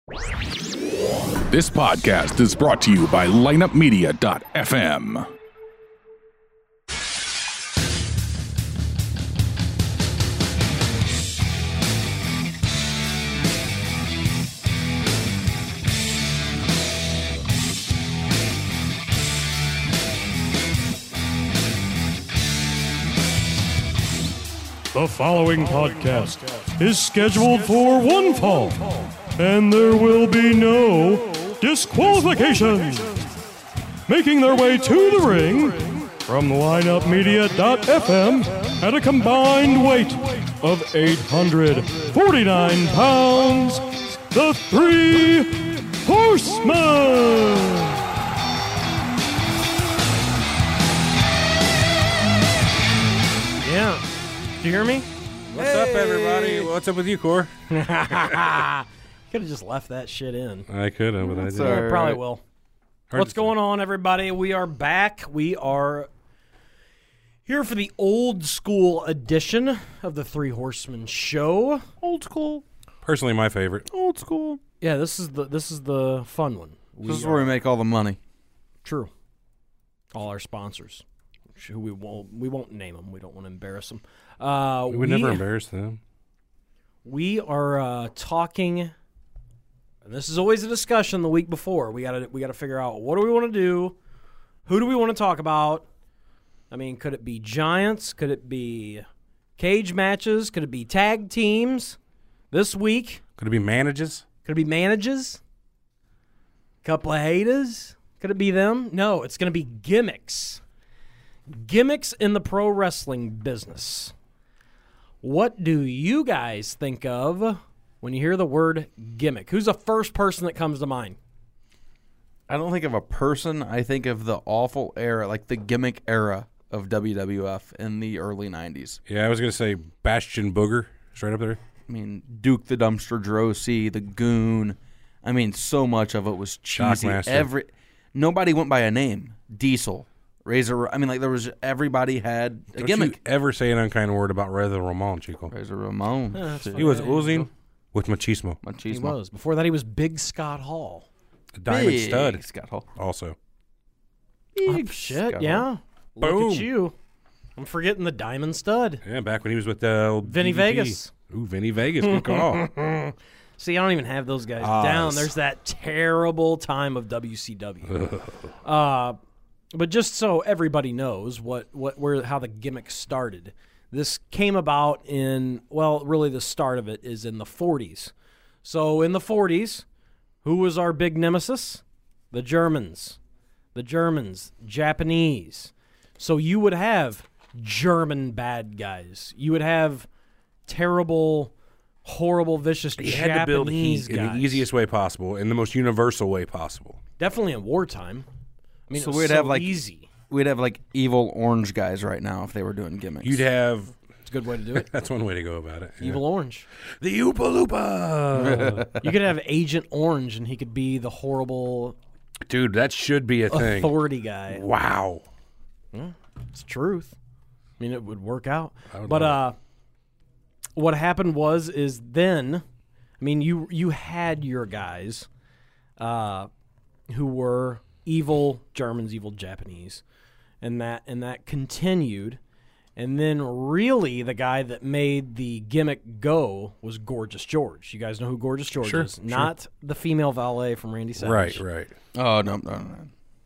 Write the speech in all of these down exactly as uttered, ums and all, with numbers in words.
This podcast is brought to you by lineup media dot f m. The following podcast is scheduled for one fall, and there will be no disqualifications. Making their way to the ring from lineup media dot f m at a combined weight of eight hundred forty-nine pounds, the Three Horsemen. Yeah. Do you hear me? What's up, everybody? What's up with you, Core? Could have just left that shit in. I could have, but I didn't. I probably will. Hard What's to say. going on, everybody? We are back. We are here for the old school edition of the Three Horsemen show. Old school. Personally, my favorite. Old school. Yeah, this is the this is the fun one. We This is are- where we make all the money. True. All our sponsors, who we won't we won't name them. We don't want to embarrass them. Uh, We would never embarrass them. We are uh, talking, and this is always a discussion the week before. We gotta we gotta figure out what do we want to do, who do we want to talk about. I mean, could it be giants? Could it be cage matches? Could it be tag teams? This week, Could it be manages? could it be manages? Couple of haters? Could it be them? No, it's gonna be gimmicks. Gimmicks in the pro wrestling business. What do you guys think of when you hear the word gimmick? Who's the first person that comes to mind? I don't think of a person. I think of the awful era, like the gimmick era of W W F in the early nineties. Yeah, I was going to say Bastion Booger. Straight up there. I mean, Duke the Dumpster Droese, the Goon. I mean, so much of it was cheesy. Shockmaster. Every Nobody went by a name. Diesel, Razor. I mean, like there was everybody had a Don't gimmick. you ever say an unkind word about Razor Ramon, Chico. Razor Ramon. Yeah, that's Shit. He was oozing with machismo. Machismo. He was. Before that, he was Big Scott Hall. The Diamond Big Stud Scott Hall. also. Oh, Big shit, Scott yeah. Hall. Look Boom. at you. I'm forgetting the Diamond Stud. Yeah, back when he was with uh, Vinny D V P. Vegas. Ooh, Vinny Vegas. Good call. See, I don't even have those guys Oz. down. There's that terrible time of W C W. uh, but just so everybody knows what, what where how the gimmick started, this came about in, well, really the start of it is in the forties. So in the forties, who was our big nemesis? The Germans. The Germans, Japanese. So you would have German bad guys. You would have terrible, horrible, vicious You Japanese had to build heat guys. in the easiest way possible, in the most universal way possible. Definitely in wartime. I mean, So it was we'd so have, like- easy. We'd have like evil orange guys right now if they were doing gimmicks. You'd have... It's a good way to do it. That's one way to go about it. yeah. Evil Orange. The Oopa Loopa. You could have Agent Orange, and he could be the horrible Dude, that should be a thing. authority guy. Wow. It's truth. I mean, it would work out. I would But uh, love what happened was, is then, I mean, you you had your guys, uh, who were evil Germans, evil Japanese, and that and that continued. And then, really, the guy that made the gimmick go was Gorgeous George. You guys know who Gorgeous George Sure, is? sure. Not the female valet from Randy Savage. Right, right. Oh, no, no, no.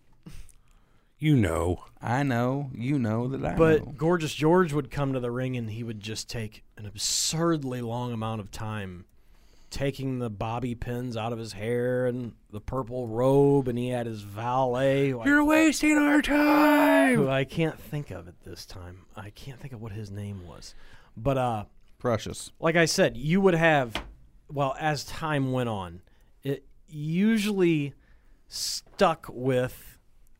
You know. I know. You know that I But know. Gorgeous George would come to the ring, and he would just take an absurdly long amount of time taking the bobby pins out of his hair and the purple robe, and he had his valet, who I, You're wasting our time. who I can't think of at this time. I can't think of what his name was. But uh, Precious. like I said, you would have, well, as time went on, it usually stuck with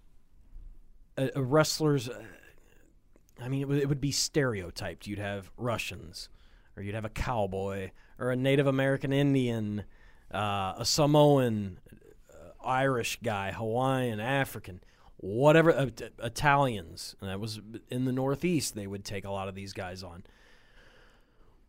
a, a wrestler's. Uh, I mean, it would, it would be stereotyped. You'd have Russians, or you'd have a cowboy, or a Native American Indian, uh, a Samoan, uh, Irish guy, Hawaiian, African, whatever, uh, t- Italians. And that was in the Northeast. They would take a lot of these guys on.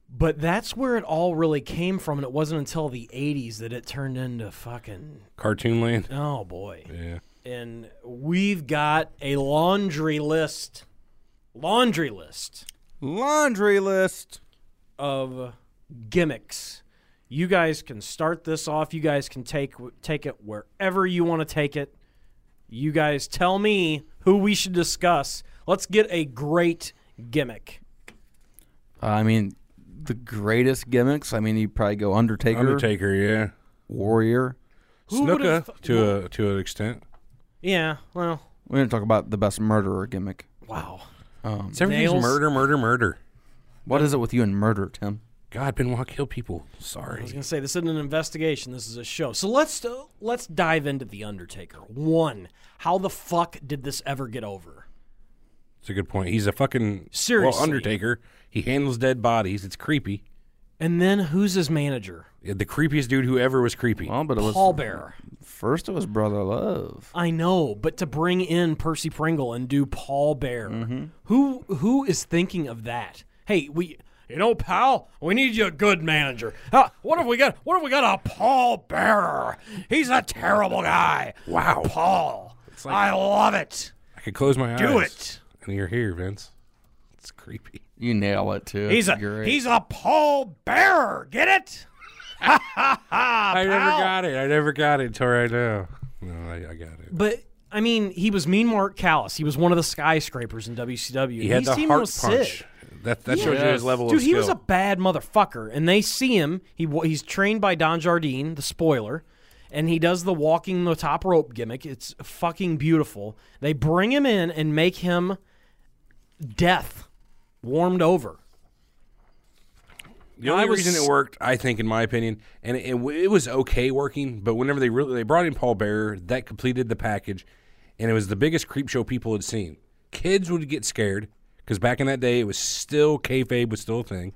But that's where it all really came from, and it wasn't until the eighties that it turned into fucking, Cartoon Land. oh boy. Yeah. And we've got a laundry list, laundry list Laundry list. of gimmicks. You guys can start this off. You guys can take take it wherever you want to take it. You guys tell me who we should discuss. Let's get a great gimmick. I mean, the greatest gimmicks. I mean, you probably go Undertaker, Undertaker, yeah. Warrior. Who would've Snuka th- to a to an extent. Yeah, well, We're gonna talk about the best murderer gimmick. wow. Um, It's everything's Nails. murder, murder, murder. what is it with you and murder, Tim? God, Benoit kill people. I Sorry. was gonna say this isn't an investigation. This is a show. So let's uh, let's dive into the Undertaker. One, how the fuck did this ever get over? It's a good point. He's a fucking Seriously. well, Undertaker. He handles dead bodies. It's creepy. And then who's his manager? The creepiest dude who ever was creepy. Well, but it was Pallbearer. first. It was Brother Love. I know, but to bring in Percy Pringle and do Paul Bearer, who who is thinking of that? Hey, we, you know, pal, we need you a good manager. Uh, what if we got? What if we got a Paul Bearer? He's a terrible guy. Wow. Paul, like- I love it. I could close my eyes. Do it. And you're here, Vince. It's creepy. You nail it too. He's It's a great. he's a Paul Bearer. Get it? I never got it. I never got it until right now. No, I, I got it. But I mean, he was Mean Mark Callis. He was one of the skyscrapers in W C W. He had He's the teaming heart with punch. Sid. That that shows you his level Dude, of he skill. was a bad motherfucker, and they see him. He wa- he's trained by Don Jardine, the spoiler, and he does the walking the top rope gimmick. It's fucking beautiful. They bring him in and make him death warmed over. The only I was- reason it worked, I think, in my opinion, and it, it was okay working, but whenever they really they brought in Paul Bearer, that completed the package, and it was the biggest creep show people had seen. Kids would get scared because back in that day, it was still kayfabe was still a thing.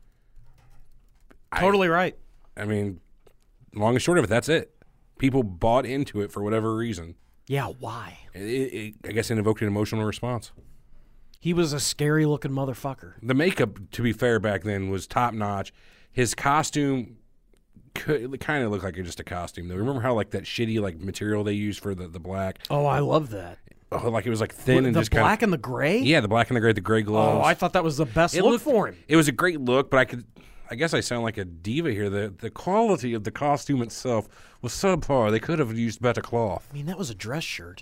Totally right. I mean, long and short of it, that's it. People bought into it for whatever reason. Yeah, why? It, it, I guess it evoked an emotional response. He was a scary looking motherfucker. The makeup, to be fair, back then was top notch. His costume could kind of looked like just a costume. Though, remember how like that shitty like material they used for the, the black? Oh, I love that. Oh, like it was like thin the and just black kind and the gray? of yeah, the black and the gray, the gray gloves. Oh, I thought that was the best it look looked, for him. It was a great look, but I could. I guess I sound like a diva here. The the quality of the costume itself was subpar. They could have used better cloth. I mean, that was a dress shirt.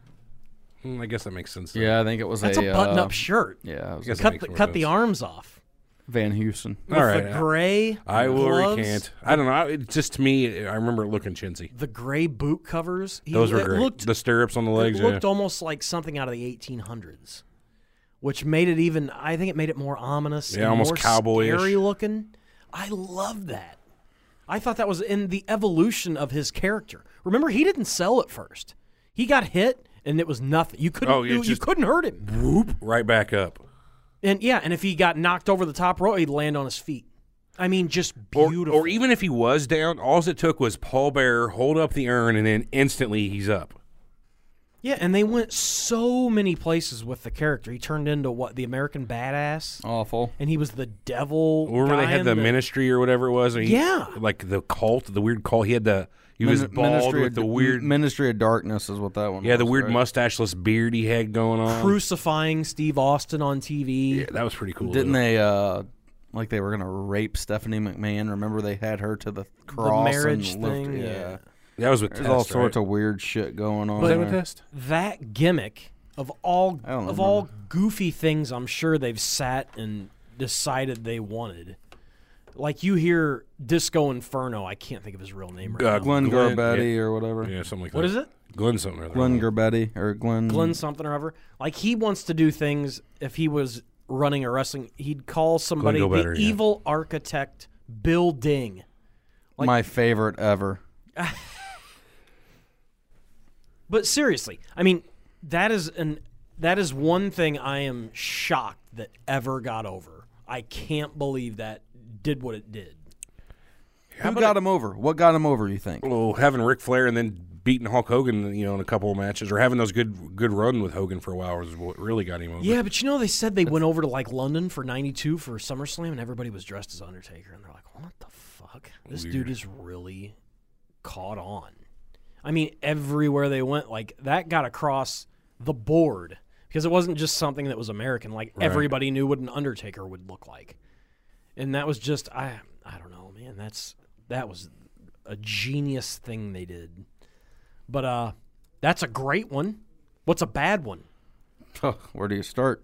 Hmm, I guess that makes sense. Yeah, I think it was That's a, a button-up uh, shirt. Yeah, it was guess a that Cut makes the, more cut the sense. arms off. Van Houston. All With right, the gray I will gloves, recant. I don't know. It, just to me, I remember it looking chintzy. the gray boot covers. He, Those were it great. Looked, the stirrups on the it legs. looked yeah. almost like something out of the eighteen hundreds, which made it even. I think it made it more ominous. Yeah, and almost more cowboyish. scary looking. I love that. I thought that was in the evolution of his character. Remember, he didn't sell at first. He got hit, and it was nothing. You couldn't. Oh, it do, you just- couldn't hurt him. Whoop, right back up. And yeah, and if he got knocked over the top rope, he'd land on his feet. I mean, just Or, beautiful. or even if he was down, all it took was Paul Bearer hold up the urn, and then instantly he's up. Yeah, and they went so many places with the character. He turned into what, the American Badass, Awful. and he was the devil. Or when they guy had in the ministry or whatever it was. or he- Yeah. like the cult, the weird cult. He had the he was Min- bald Ministry with of, the weird Ministry of Darkness is what that one yeah was. the weird right? mustacheless beard he had going on. crucifying Steve Austin on T V. Yeah, that was pretty cool. Didn't though. they, uh, like they were going to rape Stephanie McMahon? Remember they had her to the cross marriage and looked- thing, Yeah. yeah. That was with There's Test, all sorts right? of weird shit going on Was that there. with Test? That gimmick of all I don't of all goofy things, I'm sure they've sat and decided they wanted. Like you hear Disco Inferno, I can't think of his real name right Uh, now. Glenn, Glenn- Garbetti yeah. or whatever. Yeah, something like What that. is it? Glenn something or other. Glenn Garbetti or Glenn. Glenn something or other. Like he wants to do things. If he was running a wrestling, he'd call somebody Glenn the Gilbetter, yeah. evil architect Bill Ding. like- my favorite ever. But seriously, I mean, that is an that is one thing I am shocked that ever got over. I can't believe that did what it did. Who got him over? What got him over, you think? Well, having Ric Flair and then beating Hulk Hogan, you know, in a couple of matches, or having those good good run with Hogan for a while was what really got him over. Yeah, but you know, they said they went over to like London for ninety-two for SummerSlam, and everybody was dressed as Undertaker, and they're like, "What the fuck? This Weird. dude is really caught on." I mean, everywhere they went, like that got across the board because it wasn't just something that was American. Like Right. everybody knew what an Undertaker would look like, and that was just I I don't know, man. That's that was a genius thing they did. But uh, that's a great one. What's a bad one? Where do you start?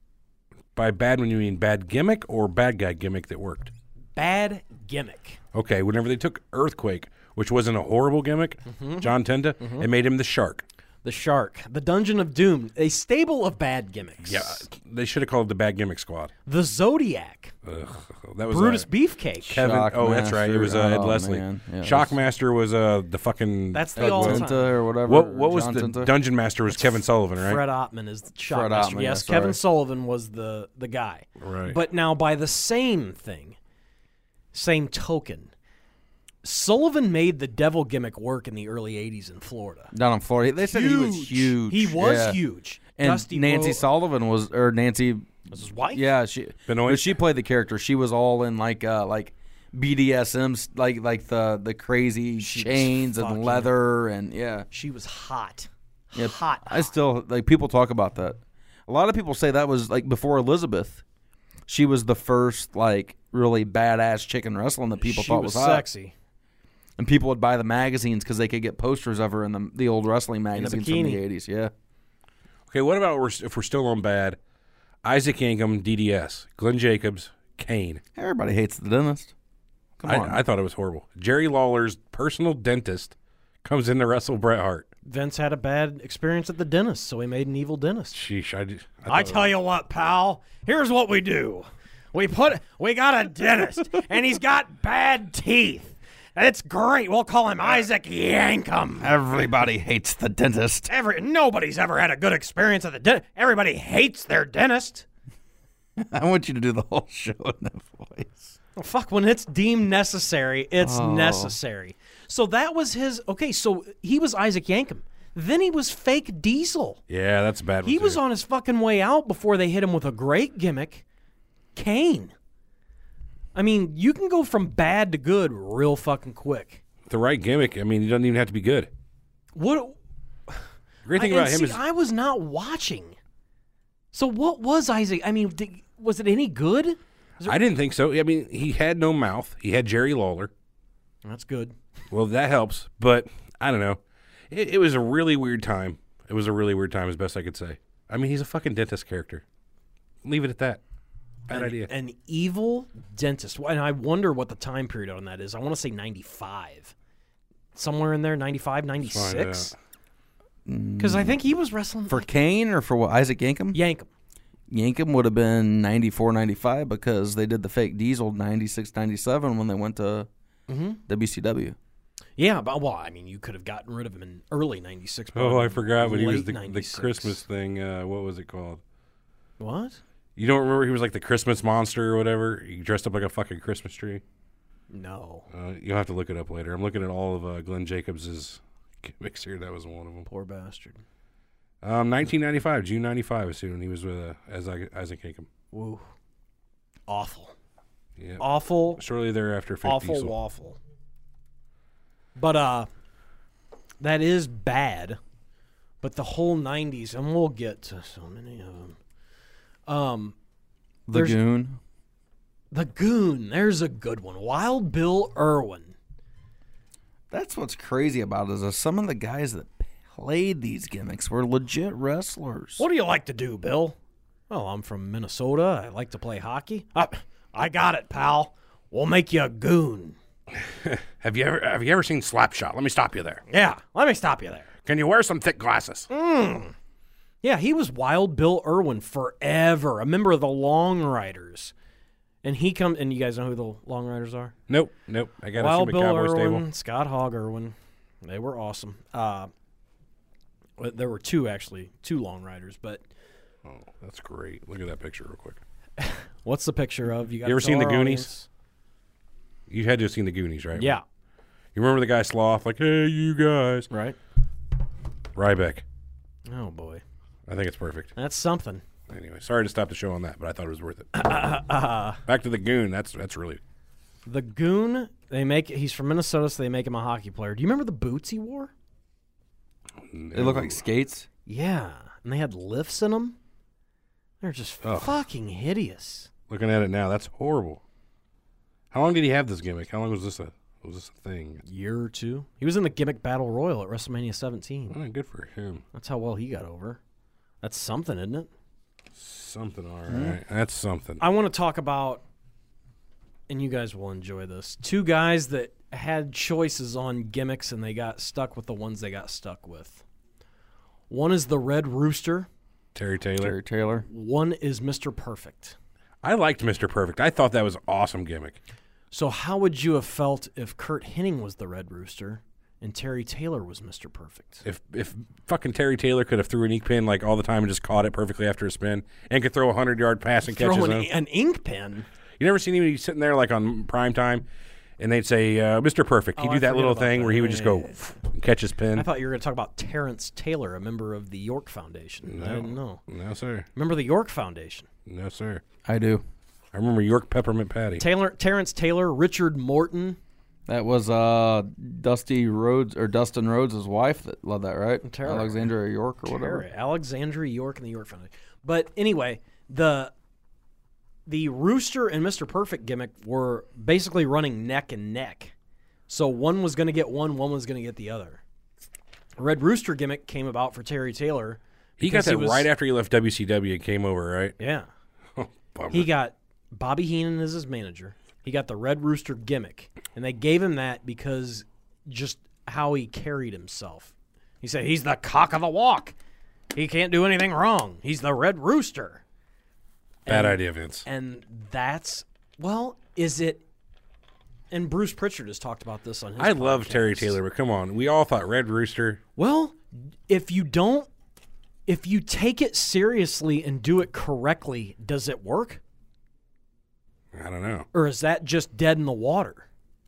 By bad, when you mean bad gimmick or bad guy gimmick that worked? Bad gimmick. Okay, whenever they took Earthquake, which wasn't a horrible gimmick, John Tenta, and made him the Shark. The Shark. The Dungeon of Doom. A stable of bad gimmicks. Yeah, they should have called it the Bad Gimmick Squad. The Zodiac. Ugh, that was Brutus uh, Beefcake. Kevin. Oh, that's right. It was uh, Ed Shockmaster. Oh, Leslie. man. Yeah, it Shockmaster was uh, the fucking. That's the Ed all-time. Tenta or whatever. what? What was John the Tenta? Dungeon Master? Was Kevin Sullivan, right? Fred Ottman is the Fred Shockmaster. Ottman, Yes, yeah, Kevin sorry. Sullivan was the, the guy. Right. But now, by the same thing, same token, Sullivan made the devil gimmick work in the early eighties in Florida. Down in Florida. They said he was huge. He was Yeah. huge. And Dusty Nancy Ro- Sullivan was, or Nancy, was his wife. yeah, she. Benoit? But she played the character. She was all in like, uh, like B D S M, like like the the crazy She was chains and fucking- leather and yeah. She was hot. Yeah, hot. I still like people talk about that. A lot of people say that was like before Elizabeth. She was the first like really badass chicken wrestling that people she thought was was, hot. sexy. And people would buy the magazines because they could get posters of her in the the old wrestling magazines from bikini. the eighties. Yeah, Okay, what about we're- if we're still on bad? Isaac Yankem, D D S, Glenn Jacobs, Kane. everybody hates the dentist. Come on, I, I thought it was horrible. Jerry Lawler's personal dentist comes in to wrestle Bret Hart. Vince had a bad experience at the dentist, so he made an evil dentist. Sheesh, I, did- I, I thought- tell you what, pal. Here's what we do. We put we got a dentist, and he's got bad teeth. It's great. We'll call him Isaac Yankem. everybody hates the dentist. Every nobody's ever had a good experience at the dentist. Everybody hates their dentist. I want you to do the whole show in that voice. Well, fuck, when it's deemed necessary, it's Oh. necessary. So that was his. Okay, so he was Isaac Yankem. Then he was Fake Diesel. Yeah, that's a bad. He one, was too. on his fucking way out before they hit him with a great gimmick, Kane. I mean, you can go from bad to good real fucking quick. the right gimmick. I mean, he doesn't even have to be good. What? Great thing I, about and him see, is I was not watching. So what was Isaac? I mean, did, was it any good? I didn't think so. I mean, he had no mouth. He had Jerry Lawler. That's good. Well, that helps, but I don't know. It, it was a really weird time. It was a really weird time, as best I could say. I mean, he's a fucking dentist character. Leave it at that. Bad an, idea. An evil dentist. And I wonder what the time period on that is. I want to say ninety-five. Somewhere in there, ninety-five, ninety-six. Because I think he was wrestling For Kane or for what? Isaac Yankem? Yankem. Yankem would have been ninety-four, ninety-five because they did the fake Diesel ninety-six, ninety-seven when they went to W C W. Yeah, but well, I mean, you could have gotten rid of him in early ninety-six. Oh, I forgot when he was late the, the ninety-six. Christmas thing. Uh, what was it called? What? You don't remember he was like the Christmas monster or whatever? He dressed up like a fucking Christmas tree. No. Uh, you'll have to look it up later. I'm looking at all of uh, Glenn Jacobs' gimmicks here. That was one of them. Poor bastard. Um, nineteen ninety-five, June ninety-five is soon. He was with uh, as Isaac Yankem. Woo. Awful. Yeah. Awful. Shortly thereafter, Fake Awful Diesel. waffle. But uh that is bad. But the whole nineties, and we'll get to so many of them. Um The There's- Goon. The Goon, there's a good one. Wild Bill Irwin. That's what's crazy about it is that some of the guys that played these gimmicks were legit wrestlers. What do you like to do, Bill? Oh, I'm from Minnesota. I like to play hockey. Uh, I got it, pal. We'll make you a goon. Have you ever have you ever seen Slapshot? Let me stop you there. Yeah, let me stop you there. Can you wear some thick glasses? Yeah, he was Wild Bill Irwin forever, a member of the Long Riders. And he comes, and you guys know who the Long Riders are? Nope, nope. I got to Wild see Bill Cowboy Irwin, Stable. Scott Hogg Irwin. They were awesome. Uh, well, there were two, actually, two Long Riders. But Oh, that's great. Look at that picture real quick. what's the picture of? You, gotta You ever tell seen The our Goonies? audience. You had to have seen the Goonies, right? Yeah, You remember the guy Sloth? Like, hey, you guys. right. Ryback. Oh boy, I think it's perfect. that's something. Anyway, sorry to stop the show on that, but I thought it was worth it. Back to the Goon. That's that's really. The Goon. They make. He's from Minnesota, so they make him a hockey player. Do you remember the boots he wore? They look like skates. Yeah, and they had lifts in them. They're just Ugh. fucking hideous. Looking at it now, that's horrible. How long did he have this gimmick? How long was this a was this a thing? Year or two. He was in the gimmick battle royal at WrestleMania seventeen. Oh, good for him. That's how well he got over. That's something, isn't it? Something, all right. That's something. I want to talk about, and you guys will enjoy this, two guys that had choices on gimmicks and they got stuck with the ones they got stuck with. One is the Red Rooster. Terry Taylor. Terry Taylor. One is Mister Perfect. I liked Mister Perfect. I thought that was an awesome gimmick. So how would you have felt if Kurt Hennig was the Red Rooster and Terry Taylor was Mister Perfect? If if fucking Terry Taylor could have threw an ink pen like all the time and just caught it perfectly after a spin and could throw a hundred-yard pass and catch Throw his an, own. an ink pen? You never seen anybody sitting there like on prime time and they'd say, uh, Mister Perfect. He'd Oh, do I that forget little about thing that. where he would just go Yeah. and catch his pin. I thought you were going to talk about Terrence Taylor, a member of the York Foundation. No. I didn't know. No, sir. Remember the York Foundation? No, sir. I do. I remember York Peppermint Patty. Taylor, Terrence Taylor, Richard Morton. That was uh, Dusty Rhodes or Dustin Rhodes' wife that led that, right? Terry. Alexandria York or whatever. Terry, Alexandria York and the York Foundation. But anyway, the the Rooster and Mister Perfect gimmick were basically running neck and neck. So one was going to get one, one was going to get the other. Red Rooster gimmick came about for Terry Taylor. He got because that was- right after he left W C W and came over, right? Yeah. Bummer. He got Bobby Heenan as his manager. He got the Red Rooster gimmick. And they gave him that because just how he carried himself. He said, he's the cock of the walk. He can't do anything wrong. He's the Red Rooster. Bad and, idea, Vince. And that's, well, is it, and Bruce Pritchard has talked about this on his I love podcast. Terry Taylor, but come on. We all thought Red Rooster. Well, if you don't, if you take it seriously and do it correctly, does it work? I don't know. Or is that just dead in the water?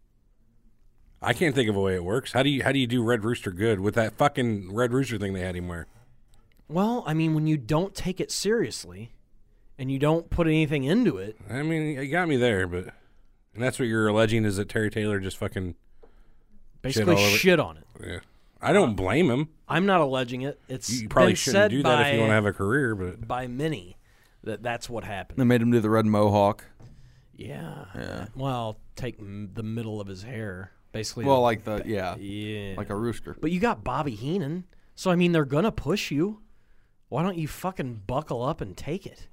I can't think of a way it works. How do you how do you do Red Rooster good with that fucking Red Rooster thing they had him wear? Well, I mean, when you don't take it seriously and you don't put anything into it, I mean, you got me there, but and that's what you're alleging is that Terry Taylor just fucking basically all over it. shit on it. yeah. I don't blame him. I'm not alleging it. It's You probably been shouldn't said do by, that if you want to have a career, but by many that that's what happened. They made him do the red mohawk. Yeah. Yeah. Well, take m- the middle of his hair, basically. Well, like the yeah, yeah. like a rooster. But you got Bobby Heenan, so I mean, they're gonna push you. Why don't you fucking buckle up and take it?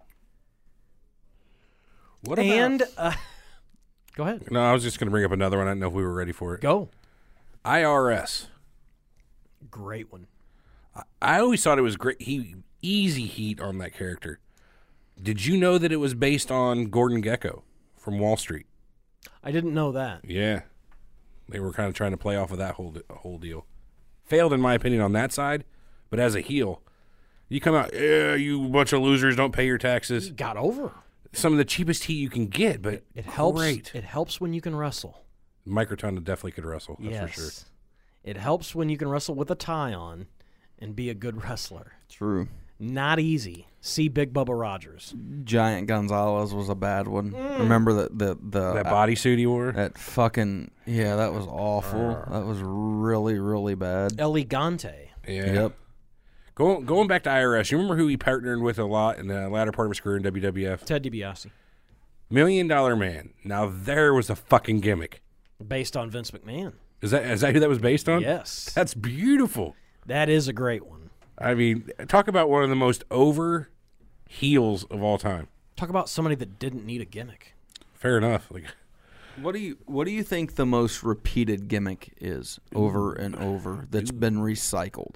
what about And uh, go ahead, No, I was just going to bring up another one. I didn't know if we were ready for it. go. I R S. Great one. I always thought it was great. He easy heat on that character. Did you know that it was based on Gordon Gekko from Wall Street? I didn't know that. Yeah, they were kind of trying to play off of that whole whole deal. Failed in my opinion on that side, but as a heel, you come out, yeah, you bunch of losers, don't pay your taxes. Got over. Some of the cheapest heat you can get, but It helps. Great. It helps when you can wrestle. Mike Rotunda definitely could wrestle. That's yes. for sure. It helps when you can wrestle with a tie on and be a good wrestler. True. Not easy. See Big Bubba Rogers. Giant Gonzalez was a bad one. Remember the the the That bodysuit he wore. that fucking yeah, that was awful. That was really really bad. Elegante. Yeah. Yep. Going going back to I R S, you remember who he partnered with a lot in the latter part of his career in W W F? Ted DiBiase. Million Dollar Man. Now there was a fucking gimmick. Based on Vince McMahon. Is that is that who that was based on? Yes. That's beautiful. That is a great one. I mean, talk about one of the most over heels of all time. Talk about somebody that didn't need a gimmick. Fair enough. Like, What do you what do you think the most repeated gimmick is over and over that's been recycled?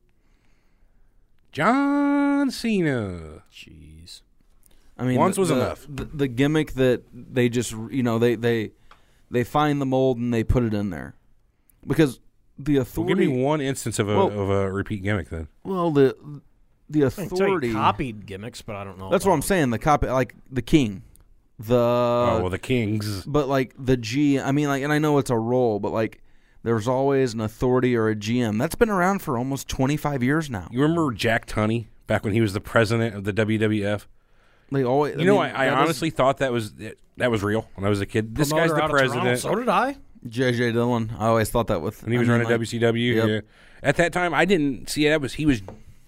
John Cena. Jeez. I mean, Once the, was the- enough. The, the gimmick that they just you know they they they find the mold and they put it in there because the Well, authority. give me one instance of a Well- of a repeat gimmick then. Well, the the I can tell you authority. copied gimmicks, but I don't know. That's about what I'm saying. The copy, like the king, the oh well, the Kings. but like the G. I mean, like, and I know it's a role, but like There's always an authority or a G M. That's been around for almost twenty-five years now. You remember Jack Tunney back when he was the president of the W W F? They always, You I know, mean, I, I that honestly thought that was that was real when I was a kid. This Promoter guy's the out of Toronto. president. So did I. is J J Dillon. I always thought that with. And he was I mean, running like, W C W. Yep. Yeah. At that time, I didn't see it. That was he was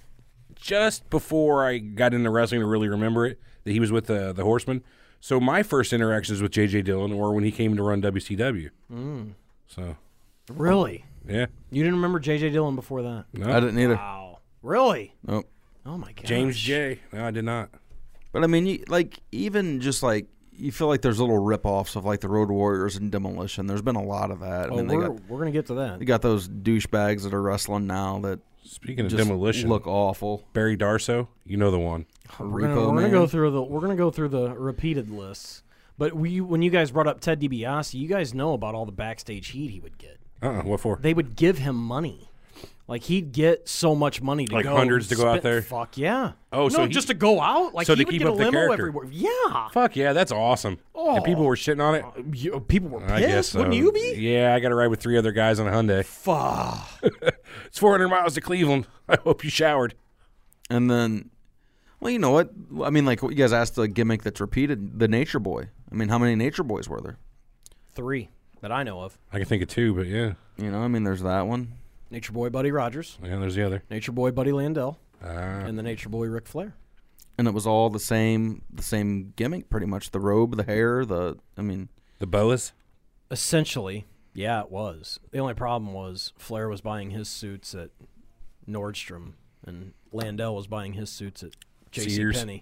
just before I got into wrestling to really remember it. That he was with the the Horsemen. So my first interactions with J J Dillon were when he came to run W C W. Mm. So Really? yeah, You didn't remember J J Dillon before that? no, I didn't either. Wow. Really? Nope. Oh my god. James J. No, I did not. But I mean, you, like even just like you feel like there's little rip-offs of like the Road Warriors and Demolition. There's been a lot of that. I Oh, mean, they we're, got we're gonna get to that. they got those douchebags that are wrestling now that Speaking of just demolition, look awful. Barry Darso, you know the one. We're gonna, Repo we're gonna Man. go through the we're gonna go through the repeated lists. But we when you guys brought up Ted DiBiase, you guys know about all the backstage heat he would get. Uh-uh, what for? They would give him money. Like he'd get so much money to Like go hundreds to go out spend- there? Fuck yeah! Oh, no, so he- just to go out. Like so he to would keep get a up the limo character. everywhere. Yeah, Fuck yeah, that's awesome. Oh. And people were shitting on it. You- people were pissed. I guess so. Wouldn't you be? Yeah, I got to ride with three other guys on a Hyundai. Fuck. It's four hundred miles to Cleveland. I hope you showered. And then, well, you know what? I mean, like what you guys asked the gimmick that's repeated, the Nature Boy. I mean, how many Nature Boys were there? Three that I know of. I can think of two, but yeah. You know, I mean, there's that one. Nature Boy Buddy Rogers, Yeah, there's the other. Nature Boy Buddy Landell, Uh, and the Nature Boy Ric Flair. And it was all the same, the same gimmick, pretty much. The robe, the hair, the. I mean, the boas. Essentially, yeah, it was. The only problem was Flair was buying his suits at Nordstrom, and Landell was buying his suits at J C Sears. Penney.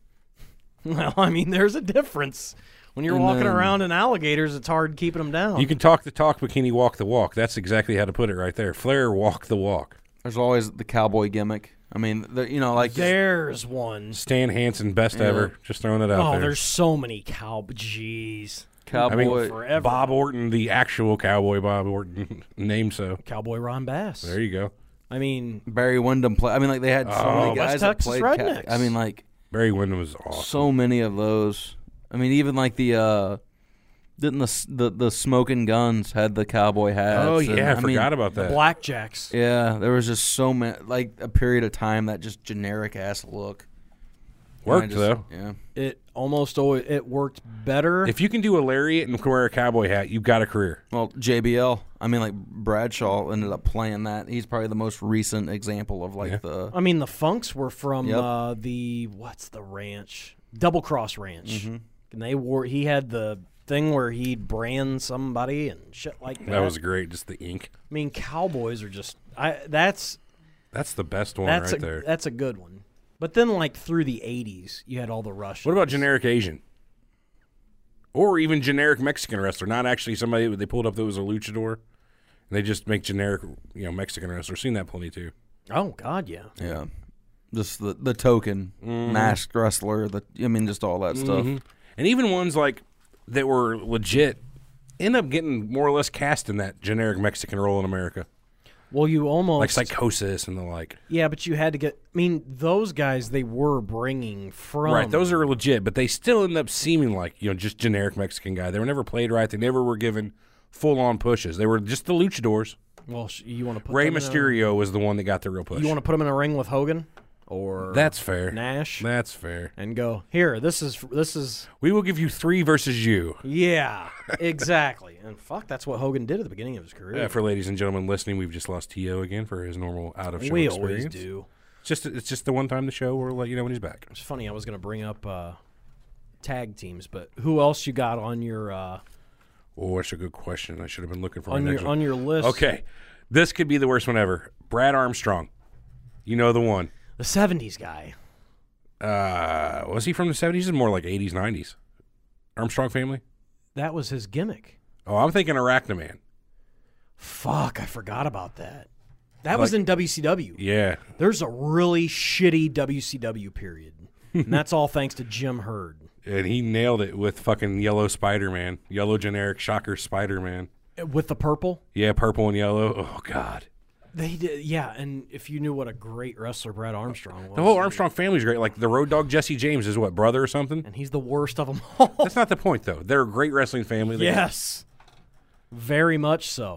Well, I mean, there's a difference. When you're And walking then- around in alligators, it's hard keeping them down. You can talk the talk, but can you walk the walk? That's exactly how to put it right there. Flair walk the walk. there's always the cowboy gimmick. I mean, the, you know, like There's one. Stan Hansen, best Yeah. ever. Just throwing it out Oh, there. there's so many cow. Jeez. cowboy. I mean, Forever. Bob Orton, the actual cowboy Bob Orton, named so. Cowboy Ron Bass. There you go. I mean, Barry Windham play. I mean, like they had so Oh, many West guys that Texas played. Rednecks. Ca- I mean, like Barry Windham was awesome. so many of those. I mean, even like the uh didn't the s- the the Smoking Guns had the cowboy hats? oh and, yeah, I, mean, forgot about that. Blackjacks. Yeah, there was just so many, like a period of time that just generic ass look. And I Worked just- though. Yeah, It almost always it worked better. If you can do a lariat and wear a cowboy hat, you've got a career. well, J B L. I mean, like Bradshaw ended up playing that. He's probably the most recent example of like Yeah. the. I mean, the Funks were from Yep. uh, the what's the ranch? Double Cross Ranch, Mm-hmm. and they wore. He had the thing where he'd brand somebody and shit like that. That was great. Just the ink. I mean, cowboys are just. I that's That's the best one that's right a there. that's a good one. But then, like through the eighties, you had all the Russians. What about generic Asian? Or even generic Mexican wrestler, not actually somebody they pulled up that was a luchador. And they just make generic, you know, Mexican wrestler. Seen that plenty too. Oh God, yeah. Yeah, just the the token masked wrestler. The I mean, just all that stuff. Mhm. And even ones like that were legit end up getting more or less cast in that generic Mexican role in America, Well, you almost like Psychosis and the like. yeah, but you had to get. I mean, those guys they were bringing from Right, those are legit, but they still end up seeming like, you know, just generic Mexican guy. They were never played right. They never were given full-on pushes. They were just the luchadors. Well, sh- you want to put Rey them in Mysterio was the one that got the real A, push. you want to put them in a ring with Hogan or That's fair. Nash That's fair. and go here. This is this is We will give you three versus you. yeah, exactly. And fuck, that's what Hogan did at the beginning of his career. Yeah, for ladies and gentlemen listening, we've just lost T O again for his normal out-of-show we experience. always do. It's just, it's just the one time the show we'll let you know when he's back. It's funny. I was going to bring up uh, tag teams, but who else you got on your uh, Oh, that's a good question. I should have been looking for my on next your one. on your list? Okay, this could be the worst one ever. Brad Armstrong. You know the one. the seventies guy. Uh, was he from the seventies? Or more like eighties, nineties. Armstrong family? That was his gimmick. Oh, I'm thinking Arachnaman. Fuck, I forgot about that. That was Like- in W C W. Yeah. There's a really shitty W C W period, and that's all thanks to Jim Herd. And he nailed it with fucking yellow Spider-Man. Yellow generic shocker Spider-Man. With the purple, Yeah, purple and yellow. Oh, God. they did. Yeah, and if you knew what a great wrestler Brad Armstrong was, The whole Armstrong family's great. Like, the Road Dogg Jesse James is what, brother or something? and he's the worst of them all. That's not the point, though. They're a great wrestling family. They- Yes, very much so.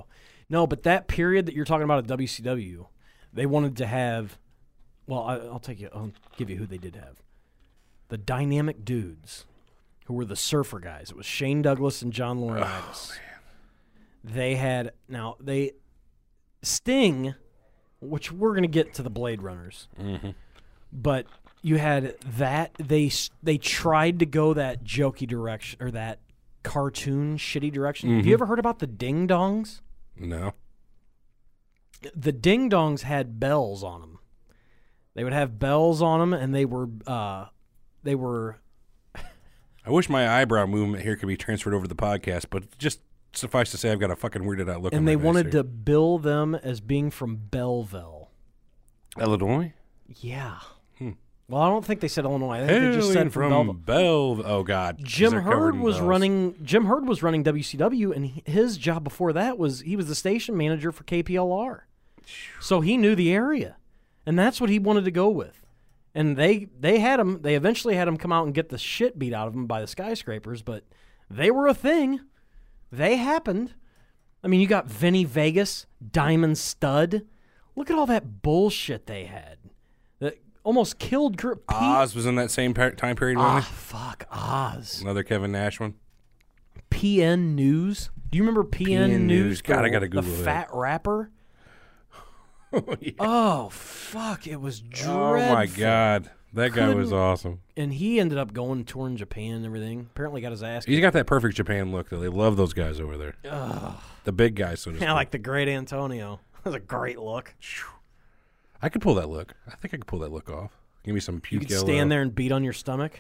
No, but that period that you're talking about at W C W, they wanted to have. Well, I, I'll take you. I'll give you who they did have. The Dynamic Dudes, who were the Surfer guys. It was Shane Douglas and John Laurinaitis. Oh, they had now they Sting, which we're going to get to the Blade Runners, mm-hmm. but you had that they they tried to go that jokey direction or that cartoon shitty direction. Mm-hmm. Have you ever heard about the Ding Dongs? No. The Ding Dongs had bells on them. They would have bells on them, and they were uh, they were. I wish my eyebrow movement here could be transferred over to the podcast, but just suffice to say, I've got a fucking weirded out look. And on they my wanted face to bill them as being from Belleville, Illinois. Yeah. Hmm. Well, I don't think they said Illinois. I think they just said from Belleville. Belleville. Oh God, Jim Herd was running. Jim Herd was running W C W, and he, his job before that was he was the station manager for K P L R, so he knew the area, and that's what he wanted to go with. And they they had him. They eventually had him come out and get the shit beat out of him by the Skyscrapers, but they were a thing. They happened. I mean, you got Vinny Vegas, Diamond Stud. Look at all that bullshit they had that almost killed Pete. Oz was in that same per- time period. Ah, wasn't fuck Oz. Another Kevin Nash one. P N News. Do you remember P N, P N News? News. God, the, I gotta Google the that. fat rapper. Oh, yeah. Oh fuck! It was dreadful. Oh my God, that guy was Couldn't- awesome. And he ended up going touring Japan and everything. Apparently, got his ass. He's got that perfect Japan look, though. They love those guys over there. Ugh. The big guys, so to speak. Yeah, like the great Antonio. That was a great look. I could pull that look. I think I could pull that look off. Give me some You puke could yellow. stand there and beat on your stomach.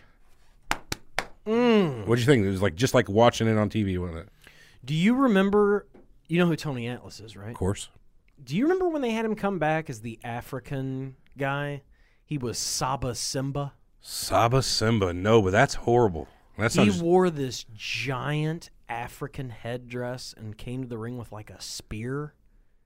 Mm. What'd you think? It was like just like watching it on T V, wasn't it? Do you remember? You know who Tony Atlas is, right? Of course. Do you remember when they had him come back as the African guy? He was Saba Simba. Saba Simba. No, but that's horrible. That He sounds. wore this giant African headdress and came to the ring with like a spear.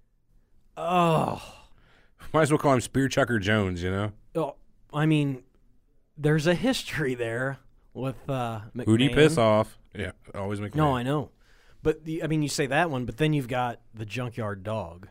Oh, Might as well call him Spear Chucker Jones. You know. oh I mean, there's a history there with uh, McMahon. Who'd he piss off? Yeah, always make. No, I know, but the, I mean, you say that one, but then you've got the Junkyard Dog.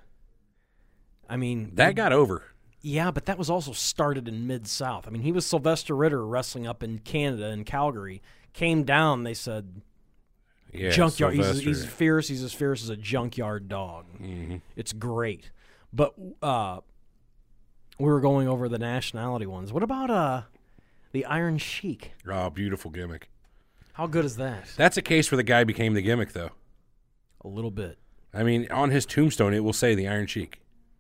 I mean, That got over. yeah, but that was also started in Mid-South. I mean, he was Sylvester Ritter wrestling up in Canada in Calgary. Came down, they said, Yeah, junkyard. He's, Sylvester. he's fierce. He's as fierce as a junkyard dog. Mhm. It's great. But uh, we were going over the nationality ones. What about uh, the Iron Sheik? Oh, beautiful gimmick. How good is that? That's a case where the guy became the gimmick, though. A little bit. I mean, on his tombstone, it will say the Iron Sheik.